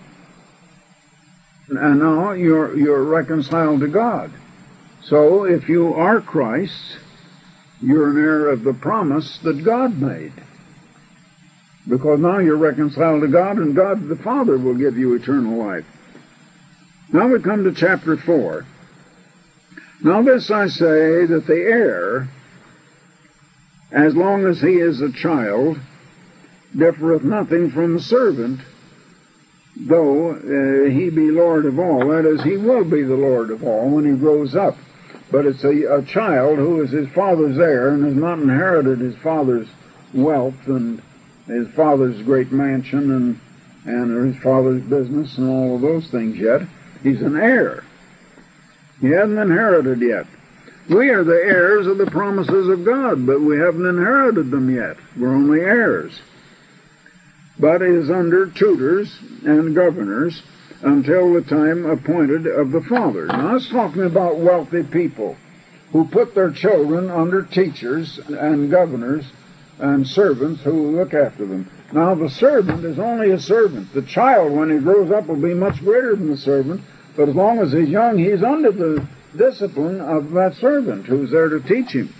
And now you're reconciled to God. So if you are Christ, you're an heir of the promise that God made. Because now you're reconciled to God, and God the Father will give you eternal life. Now we come to chapter 4. Now this I say, that the heir, as long as he is a child, differeth nothing from the servant, though he be Lord of all. That is, he will be the Lord of all when he grows up. But it's a child who is his father's heir and has not inherited his father's wealth and his father's great mansion and his father's business and all of those things yet. He's an heir. He hasn't inherited yet. We are the heirs of the promises of God, but we haven't inherited them yet. We're only heirs. But is under tutors and governors until the time appointed of the Father. Now, I was talking about wealthy people who put their children under teachers and governors and servants who look after them. Now, the servant is only a servant. The child, when he grows up, will be much greater than the servant, but as long as he's young, he's under the discipline of that servant who's there to teach him.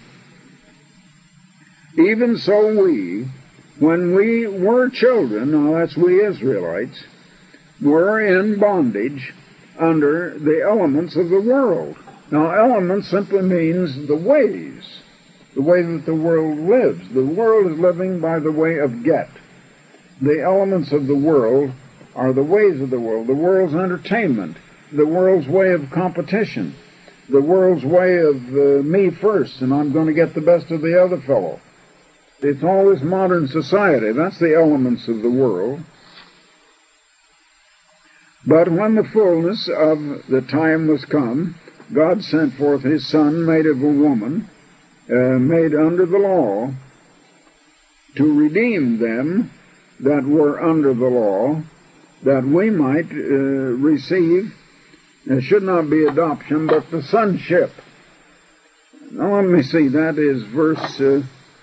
Even so we, when we were children, now that's we Israelites, were in bondage under the elements of the world. Now, elements simply means the ways, the way that the world lives. The world is living by the way of get. The elements of the world are the ways of the world's entertainment, the world's way of competition, the world's way of me first, and I'm going to get the best of the other fellow. It's all this modern society. That's the elements of the world. But when the fullness of the time was come, God sent forth his Son, made of a woman, made under the law, to redeem them that were under the law, that we might receive, it should not be adoption, but the sonship. Now let me see, that is verse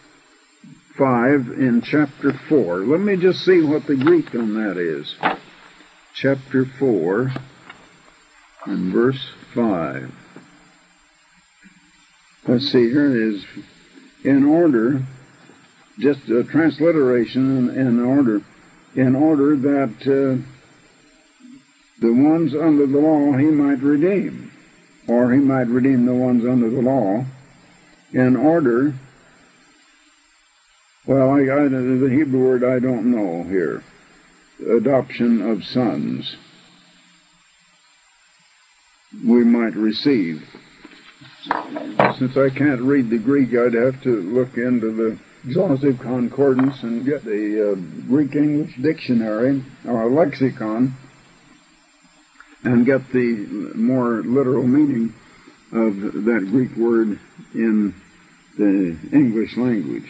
5 in chapter 4. Let me just see what the Greek on that is. Chapter 4 and verse 5. Let's see, here it is. In order, just a transliteration in order that the ones under the law he might redeem, or he might redeem the ones under the law, in order, well, the Hebrew word I don't know here, adoption of sons, we might receive. Since I can't read the Greek, I'd have to look into the exhaustive concordance and get a Greek-English dictionary or a lexicon and get the more literal meaning of that Greek word in the English language.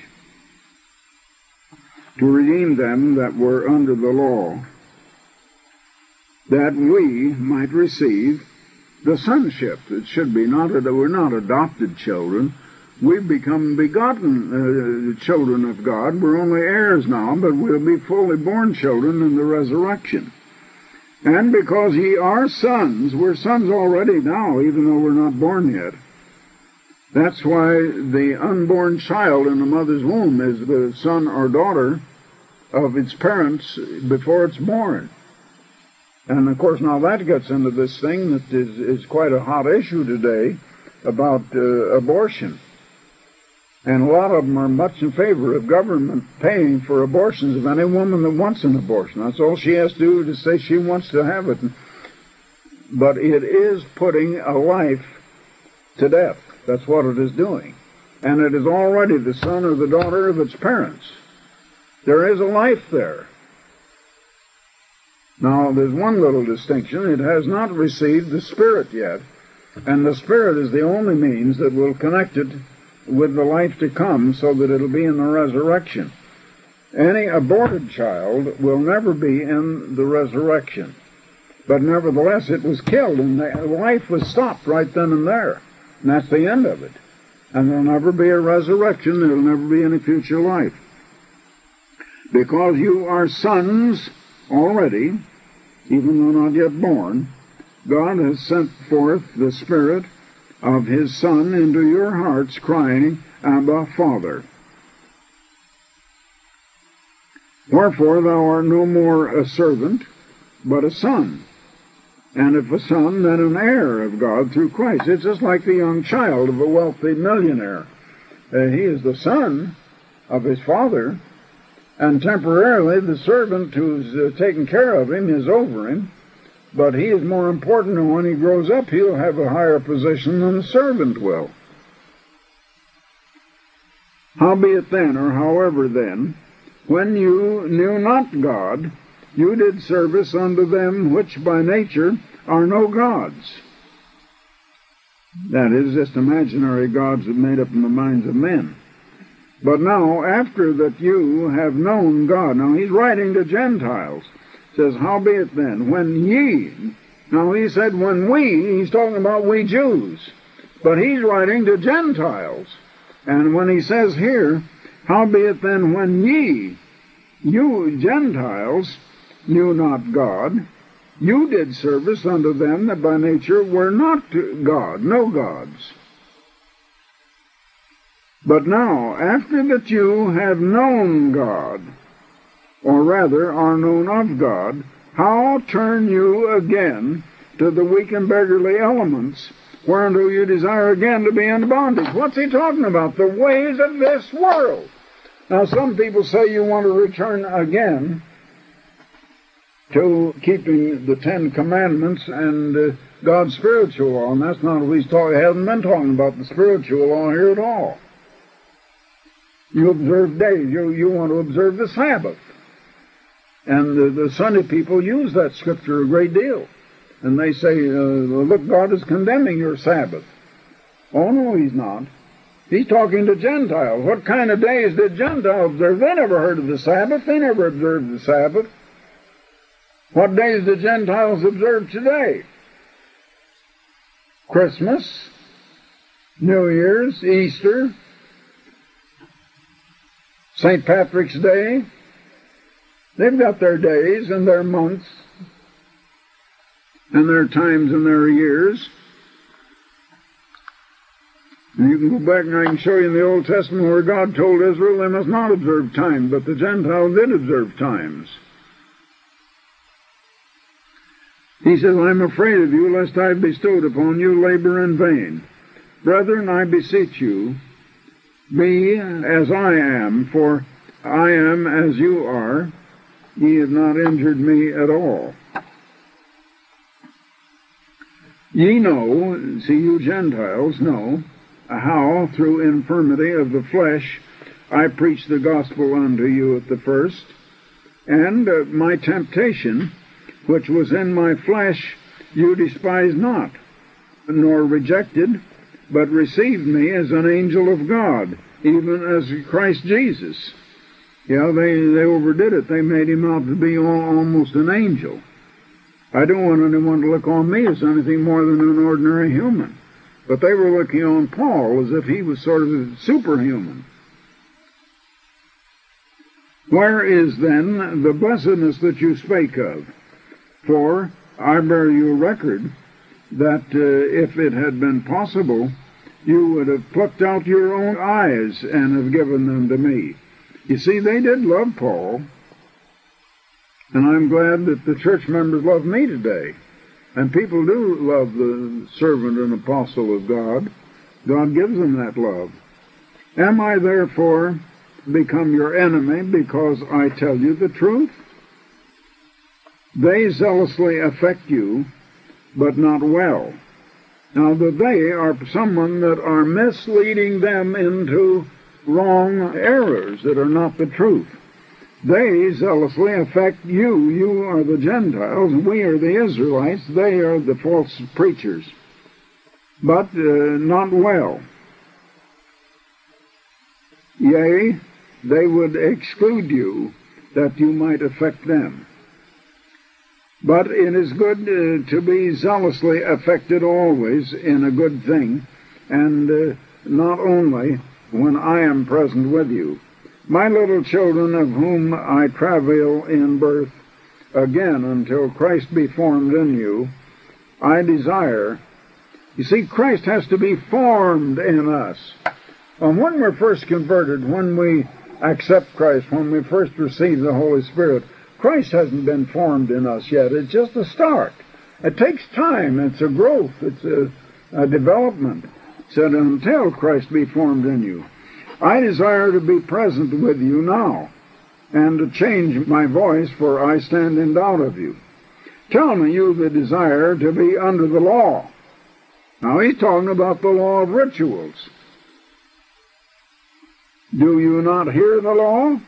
To redeem them that were under the law, that we might receive the sonship. It should be not that we're not adopted children. We've become begotten children of God. We're only heirs now, but we'll be fully born children in the resurrection. And because ye are sons, we're sons already now, even though we're not born yet. That's why the unborn child in the mother's womb is the son or daughter of its parents before it's born. And of course now that gets into this thing that is quite a hot issue today about abortion. And a lot of them are much in favor of government paying for abortions of any woman that wants an abortion. That's all she has to do to say she wants to have it. But it is putting a life to death. That's what it is doing. And it is already the son or the daughter of its parents. There is a life there. Now, there's one little distinction. It has not received the Spirit yet. And the Spirit is the only means that will connect it with the life to come so that it'll be in the resurrection. Any aborted child will never be in the resurrection. But nevertheless, it was killed, and the life was stopped right then and there. And that's the end of it. And there'll never be a resurrection. There'll never be any future life. Because you are sons already, even though not yet born, God has sent forth the Spirit of his Son into your hearts, crying, Abba, Father. Wherefore thou art no more a servant, but a son. And if a son, then an heir of God through Christ. It's just like the young child of a wealthy millionaire. He is the son of his father, and temporarily the servant who's taking care of him is over him. But he is more important, and when he grows up, he'll have a higher position than the servant will. Howbeit then, or however then, when you knew not God, you did service unto them which by nature are no gods. That is, just imaginary gods that made up in the minds of men. But now, after that you have known God, now he's writing to Gentiles, says, howbeit then, when ye, now he said when we, he's talking about we Jews, but he's writing to Gentiles. And when he says here, Howbeit then, when ye, you Gentiles, knew not God, you did service unto them that by nature were not God, no gods. But now, after that you have known God, or rather are known of God, how turn you again to the weak and beggarly elements, whereunto you desire again to be in bondage? What's he talking about? The ways of this world. Now, some people say you want to return again to keeping the Ten Commandments and God's spiritual law, and that's not what he's talking. He hasn't been talking about the spiritual law here at all. You observe days. You want to observe the Sabbath. And the Sunday people use that scripture a great deal. And they say, look, God is condemning your Sabbath. Oh, no, he's not. He's talking to Gentiles. What kind of days did Gentiles observe? They never heard of the Sabbath. They never observed the Sabbath. What days do Gentiles observe today? Christmas, New Year's, Easter, St. Patrick's Day. They've got their days and their months and their times and their years. And you can go back and I can show you in the Old Testament where God told Israel they must not observe time, but the Gentiles did observe times. He says, I'm afraid of you, lest I have bestowed upon you labor in vain. Brethren, I beseech you, be as I am, for I am as you are. Ye have not injured me at all. Ye know, see, you Gentiles know, how through infirmity of the flesh I preached the gospel unto you at the first, and my temptation, which was in my flesh, you despised not, nor rejected, but received me as an angel of God, even as Christ Jesus. Yeah, they overdid it. They made him out to be almost an angel. I don't want anyone to look on me as anything more than an ordinary human. But they were looking on Paul as if he was sort of superhuman. Where is then the blessedness that you spake of? For I bear you record that if it had been possible, you would have plucked out your own eyes and have given them to me. You see, they did love Paul, and I'm glad that the church members love me today. And people do love the servant and apostle of God. God gives them that love. Am I therefore become your enemy because I tell you the truth? They zealously affect you, but not well. Now, that they are someone that are misleading them into wrong errors that are not the truth. They zealously affect you. You are the Gentiles, we are the Israelites. They are the false preachers, but not well. Yea, they would exclude you, that you might affect them. But it is good to be zealously affected always in a good thing, and not only when I am present with you. My little children, of whom I travail in birth again until Christ be formed in you, I desire. You see, Christ has to be formed in us. When we're first converted, when we accept Christ, when we first receive the Holy Spirit, Christ hasn't been formed in us yet. It's just a start. It takes time. It's a growth. It's a development. It said, until Christ be formed in you. I desire to be present with you now, and to change my voice, for I stand in doubt of you. Tell me, you that desire to be under the law. Now he's talking about the law of rituals. Do you not hear the law?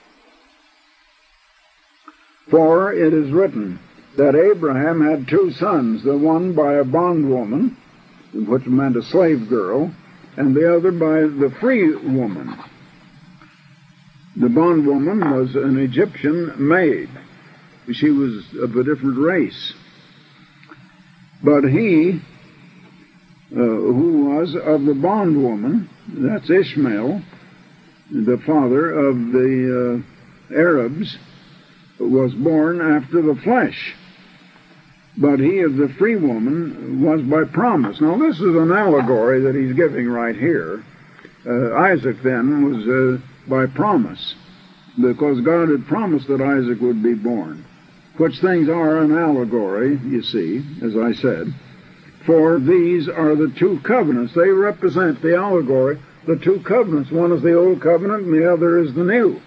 For it is written that Abraham had two sons, the one by a bondwoman, which meant a slave girl, and the other by the free woman. The bondwoman was an Egyptian maid. She was of a different race. But he, who was of the bondwoman, that's Ishmael, the father of the Arabs, was born after the flesh, but he of the free woman was by promise. Now this is an allegory that he's giving right here. Isaac then was by promise, because God had promised that Isaac would be born, which things are an allegory, you see, as I said. For these are the two covenants. They represent the allegory, the two covenants. One is the old covenant and the other is the new.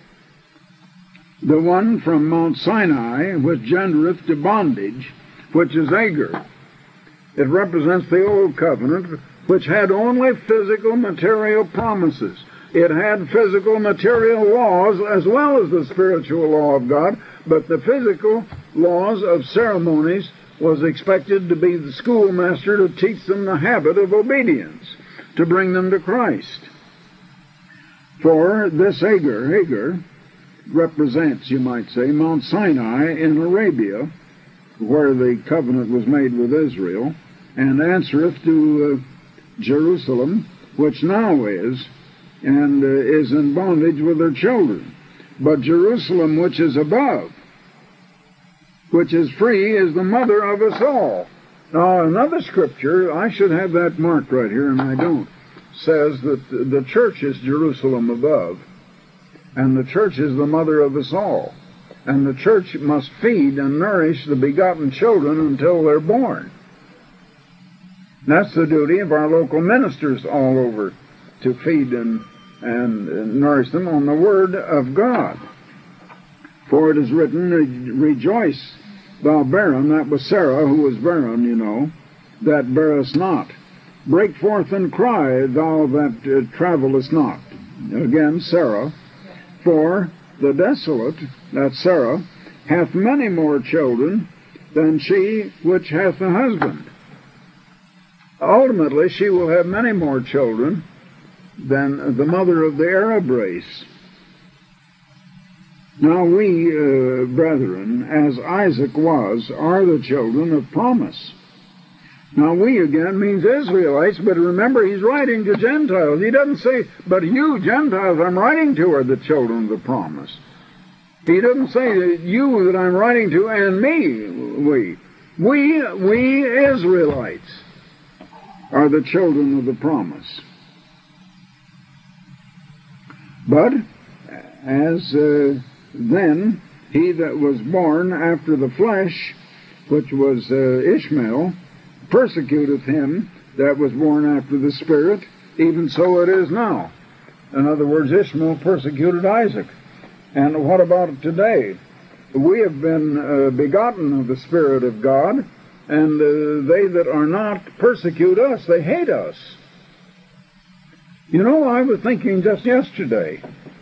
The one from Mount Sinai, which gendereth to bondage, which is Agar. It represents the old covenant, which had only physical material promises. It had physical material laws as well as the spiritual law of God, but the physical laws of ceremonies was expected to be the schoolmaster to teach them the habit of obedience, to bring them to Christ. For this Agar represents, you might say, Mount Sinai in Arabia, where the covenant was made with Israel, and answereth to Jerusalem, which now is, and is in bondage with her children. But Jerusalem, which is above, which is free, is the mother of us all. Now, another scripture, I should have that marked right here, and I don't, says that the church is Jerusalem above, and the church is the mother of us all. And the church must feed and nourish the begotten children until they're born. That's the duty of our local ministers all over, to feed and nourish them on the Word of God. For it is written, Rejoice, thou barren, that was Sarah who was barren, you know, that bearest not. Break forth and cry, thou that travellest not. Again, Sarah. For the desolate, that's Sarah, hath many more children than she which hath a husband. Ultimately, she will have many more children than the mother of the Arab race. Now we, brethren, as Isaac was, are the children of promise. Now we, again, means Israelites, but remember, he's writing to Gentiles. He doesn't say, but you, Gentiles, I'm writing to are the children of the promise. He doesn't say that you that I'm writing to and me, we Israelites are the children of the promise. But as then he that was born after the flesh, which was Ishmael, persecuteth him that was born after the Spirit, even so it is now. In other words, Ishmael persecuted Isaac. And what about today? We have been begotten of the Spirit of God, and they that are not persecute us. They hate us. You know, I was thinking just yesterday,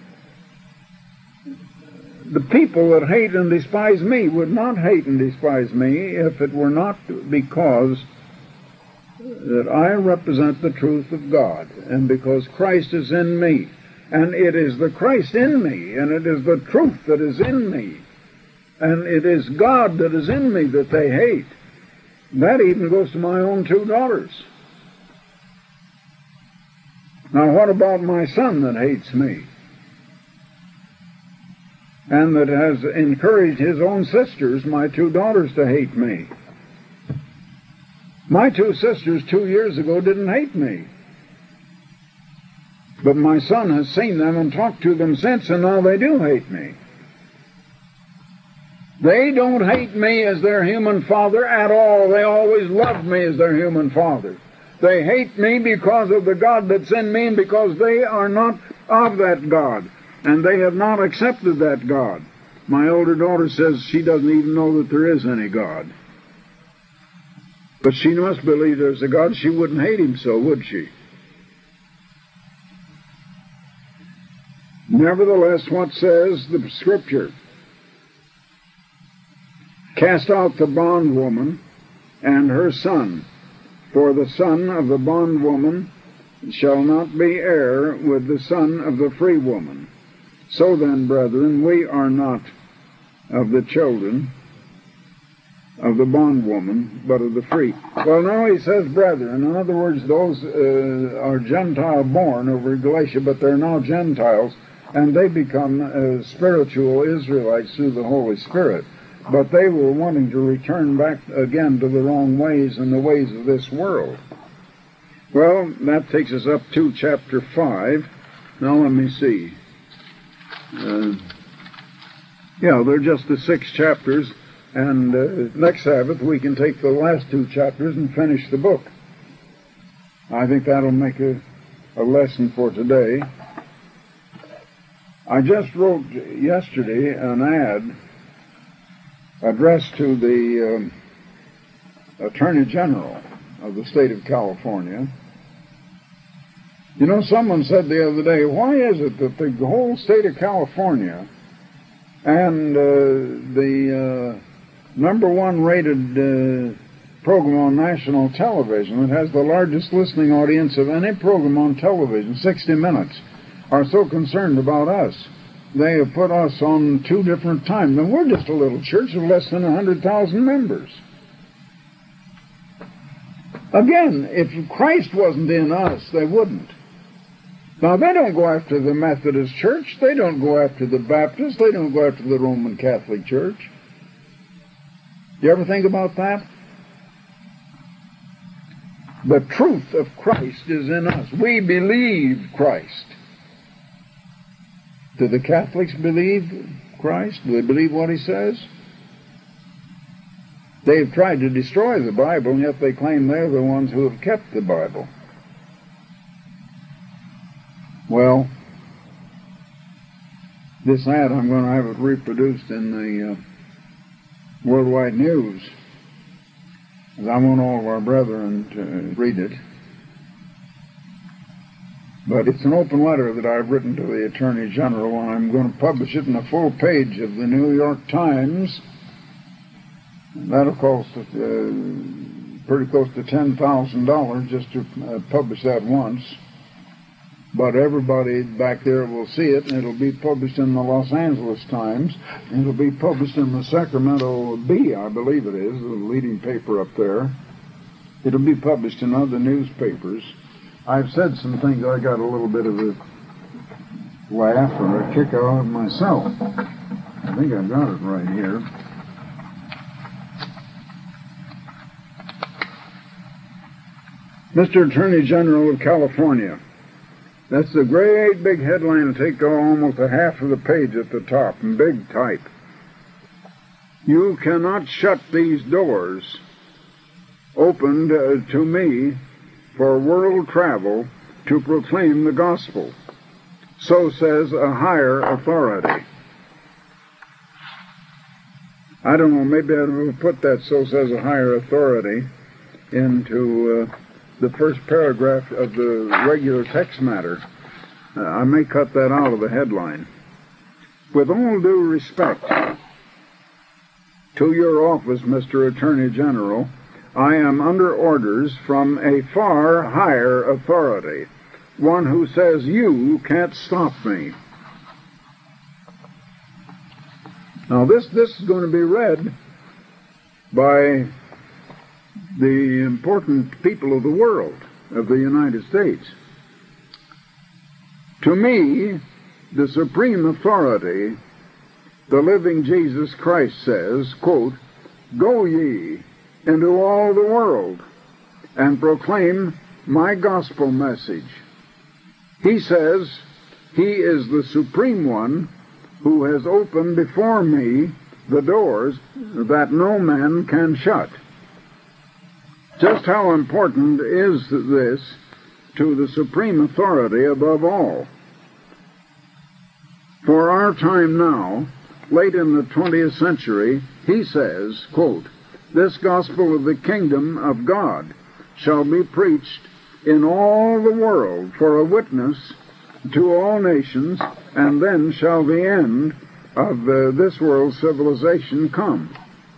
the people that hate and despise me would not hate and despise me if it were not because that I represent the truth of God, and because Christ is in me. And it is the Christ in me, and it is the truth that is in me, and it is God that is in me that they hate. That even goes to my own two daughters. Now what about my son that hates me, and that has encouraged his own sisters, my two daughters, to hate me? My two sisters 2 years ago didn't hate me. But my son has seen them and talked to them since, and now they do hate me. They don't hate me as their human father at all. They always loved me as their human father. They hate me because of the God that's in me, and because they are not of that God, and they have not accepted that God. My older daughter says she doesn't even know that there is any God. But she must believe there's a God. She wouldn't hate him so, would she? Nevertheless, what says the Scripture? Cast out the bondwoman and her son, for the son of the bondwoman shall not be heir with the son of the free woman. So then, brethren, we are not of the children of the bondwoman, but of the free. Well, now he says brethren. In other words, those are Gentile born over Galatia, but they're now Gentiles, and they become spiritual Israelites through the Holy Spirit. But they were wanting to return back again to the wrong ways and the ways of this world. Well, that takes us up to chapter 5. Now let me see. They're just the 6 chapters, and next Sabbath we can take the last 2 chapters and finish the book. I think that'll make a lesson for today. I just wrote yesterday an ad addressed to the Attorney General of the state of California. You know, someone said the other day, why is it that the whole state of California and the number 1 rated program on national television that has the largest listening audience of any program on television, 60 Minutes, are so concerned about us? They have put us on 2 different times, and we're just a little church of less than 100,000 members. Again, if Christ wasn't in us, they wouldn't. Now, they don't go after the Methodist Church, they don't go after the Baptist, they don't go after the Roman Catholic Church. You ever think about that? The truth of Christ is in us. We believe Christ. Do the Catholics believe Christ? Do they believe what he says? They've tried to destroy the Bible, and yet they claim they're the ones who have kept the Bible. Well, this ad, I'm going to have it reproduced in the Worldwide News, because I want all of our brethren to read it. But it's an open letter that I've written to the Attorney General, and I'm going to publish it in a full page of the New York Times. That'll cost pretty close to $10,000 just to publish that once. But everybody back there will see it, and it'll be published in the Los Angeles Times. It'll be published in the Sacramento Bee, I believe it is, the leading paper up there. It'll be published in other newspapers. I've said some things I got a little bit of a laugh or a kick out of myself. I think I've got it right here. Mr. Attorney General of California. That's the great big headline to take almost a half of the page at the top in big type. You cannot shut these doors opened to me for world travel to proclaim the gospel. So says a higher authority. I don't know, maybe I will put that so says a higher authority into the first paragraph of the regular text matter. I may cut that out of the headline. With all due respect to your office, Mr. Attorney General, I am under orders from a far higher authority, one who says you can't stop me. Now this is going to be read by the important people of the world, of the United States. To me, the supreme authority, the living Jesus Christ says, quote, "Go ye into all the world and proclaim my gospel message." He says he is the supreme one who has opened before me the doors that no man can shut. Just how important is this to the supreme authority above all? For our time now, late in the 20th century, he says, quote, "This gospel of the kingdom of God shall be preached in all the world for a witness to all nations, and then shall the end of this world's civilization come."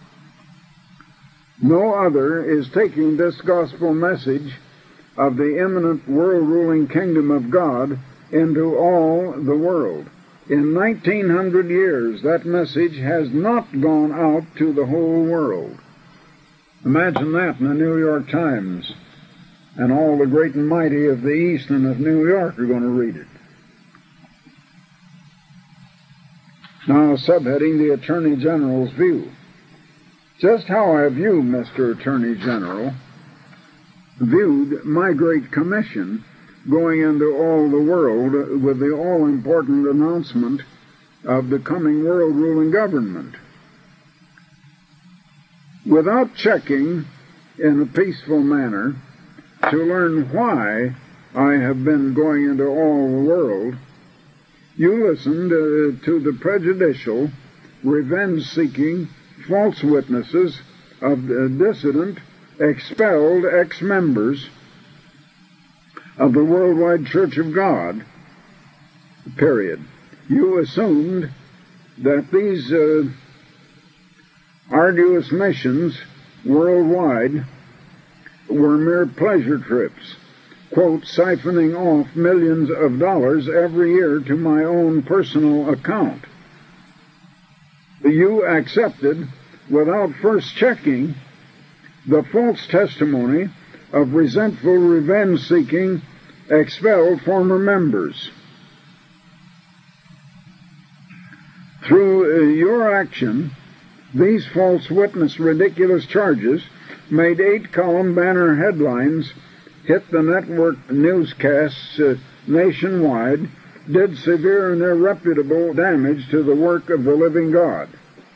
No other is taking this gospel message of the imminent world-ruling kingdom of God into all the world. In 1900 years, that message has not gone out to the whole world. Imagine that in the New York Times, and all the great and mighty of the East and of New York are going to read it. Now, subheading, the Attorney General's view. Just how have you, Mr. Attorney General, viewed my great commission going into all the world with the all-important announcement of the coming world-ruling government? Without checking in a peaceful manner to learn why I have been going into all the world, you listened to the prejudicial, revenge-seeking, false witnesses of dissident, expelled ex-members of the Worldwide Church of God, period. You assumed that these arduous missions worldwide were mere pleasure trips, quote, siphoning off millions of dollars every year to my own personal account. You accepted, without first checking, the false testimony of resentful, revenge-seeking, expelled former members. Through your action, these false witness ridiculous charges made 8-column banner headlines, hit the network newscasts nationwide, did severe and irreparable damage to the work of the living God.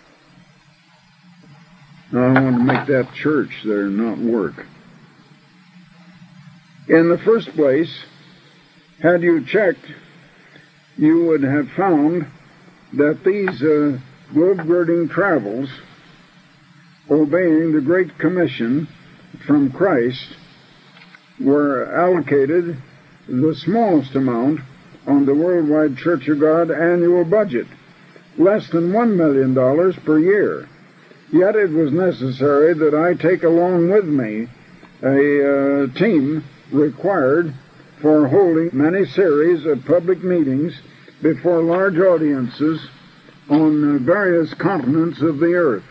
Now, I want to make that church there, not work. In the first place, had you checked, you would have found that these globe-girding travels, obeying the Great Commission from Christ, were allocated the smallest amount on the Worldwide Church of God annual budget, less than $1 million per year. Yet it was necessary that I take along with me a team required for holding many series of public meetings before large audiences on various continents of the earth.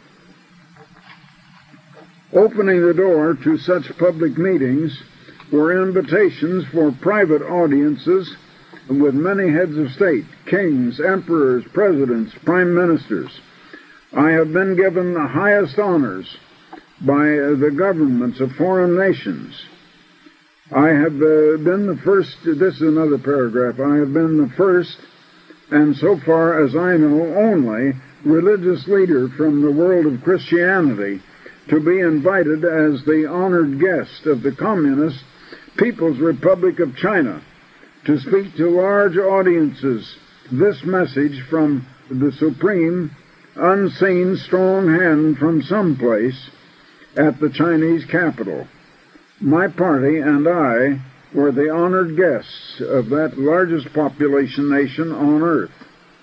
Opening the door to such public meetings were invitations for private audiences with many heads of state, kings, emperors, presidents, prime ministers. I have been given the highest honors by the governments of foreign nations. I have been the first, this is another paragraph, I have been the first, and so far as I know, only religious leader from the world of Christianity to be invited as the honored guest of the Communist People's Republic of China to speak to large audiences this message from the supreme, unseen, strong hand from someplace at the Chinese capital. My party and I were the honored guests of that largest population nation on earth.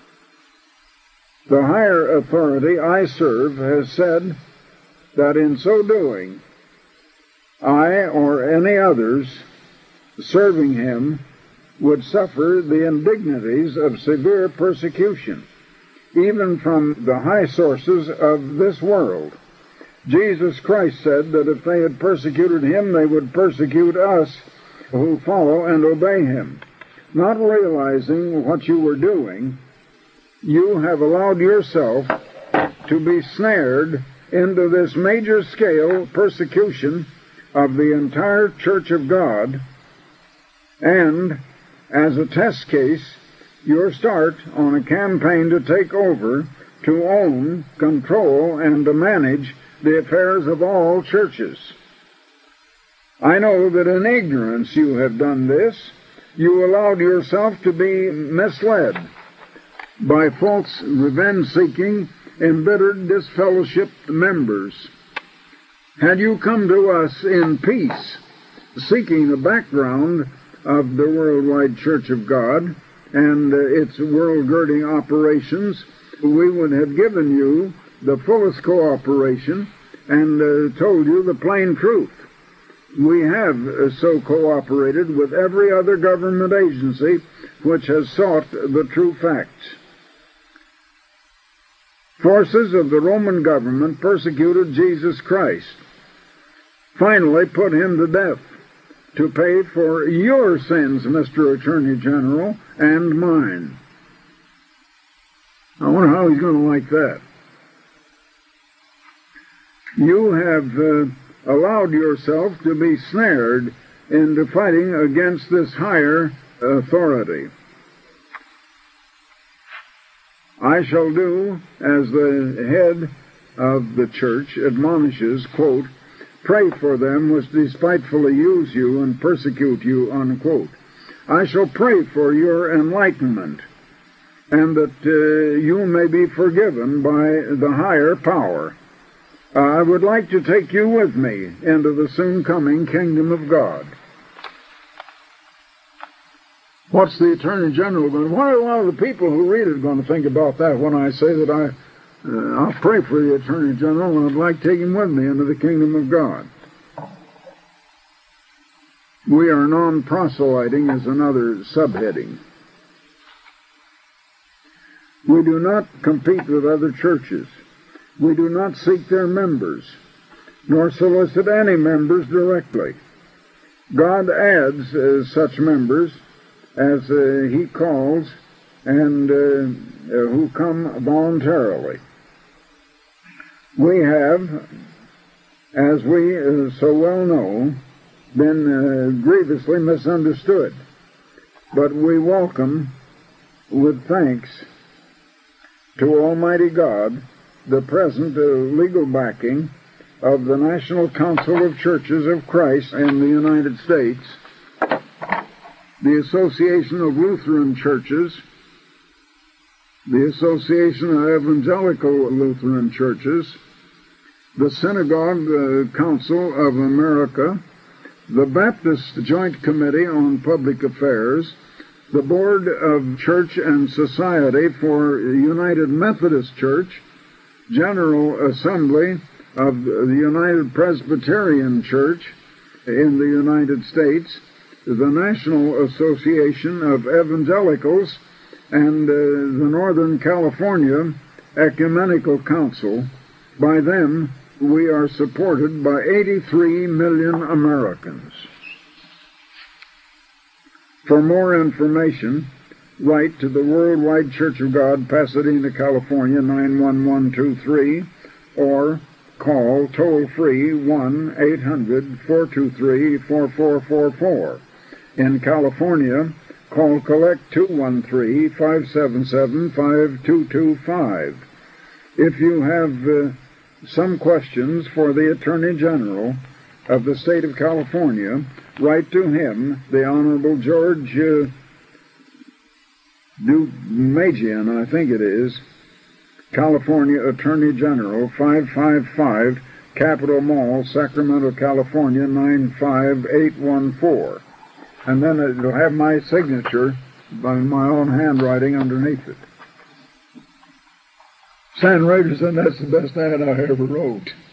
The higher authority I serve has said that in so doing, I or any others serving him would suffer the indignities of severe persecution, even from the high sources of this world. Jesus Christ said that if they had persecuted him, they would persecute us who follow and obey him. Not realizing what you were doing, you have allowed yourself to be snared into this major-scale persecution of the entire Church of God, and, as a test case, your start on a campaign to take over, to own, control, and to manage the affairs of all churches. I know that in ignorance you have done this. You allowed yourself to be misled by false revenge-seeking, embittered, disfellowshipped members. Had you come to us in peace, seeking the background of the Worldwide Church of God and its world-girding operations, we would have given you the fullest cooperation and told you the plain truth. We have so cooperated with every other government agency which has sought the true facts. Forces of the Roman government persecuted Jesus Christ. Finally put him to death to pay for your sins, Mr. Attorney General, and mine. I wonder how he's going to like that. You have allowed yourself to be snared into fighting against this higher authority. I shall do as the head of the church admonishes, quote, pray for them which despitefully use you and persecute you, unquote. I shall pray for your enlightenment, and that you may be forgiven by the higher power. I would like to take you with me into the soon-coming kingdom of God. What's the Attorney General going to... What are a lot of the people who read it going to think about that when I say that I'll pray for the Attorney General and I'd like to take him with me into the kingdom of God? We are non-proselyting as another subheading. We do not compete with other churches. We do not seek their members, nor solicit any members directly. God adds such members as he calls and who come voluntarily. We have, as we so well know, been grievously misunderstood, but we welcome with thanks to Almighty God the present legal backing of the National Council of Churches of Christ in the United States, the Association of Lutheran Churches, the Association of Evangelical Lutheran Churches, the Synagogue Council of America, the Baptist Joint Committee on Public Affairs, the Board of Church and Society for United Methodist Church, General Assembly of the United Presbyterian Church in the United States, the National Association of Evangelicals, and the Northern California Ecumenical Council. By them, we are supported by 83 million Americans. For more information, write to the Worldwide Church of God, Pasadena, California, 91123, or call toll-free 1-800-423-4444. In California, call Collect 213-577-5225. If you have some questions for the Attorney General of the state of California, write to him, the Honorable George Dumagian, I think it is, California Attorney General, 555 Capitol Mall, Sacramento, California, 95814. And then it'll have my signature by my own handwriting underneath it. Stan Rader said that's the best ad I ever wrote.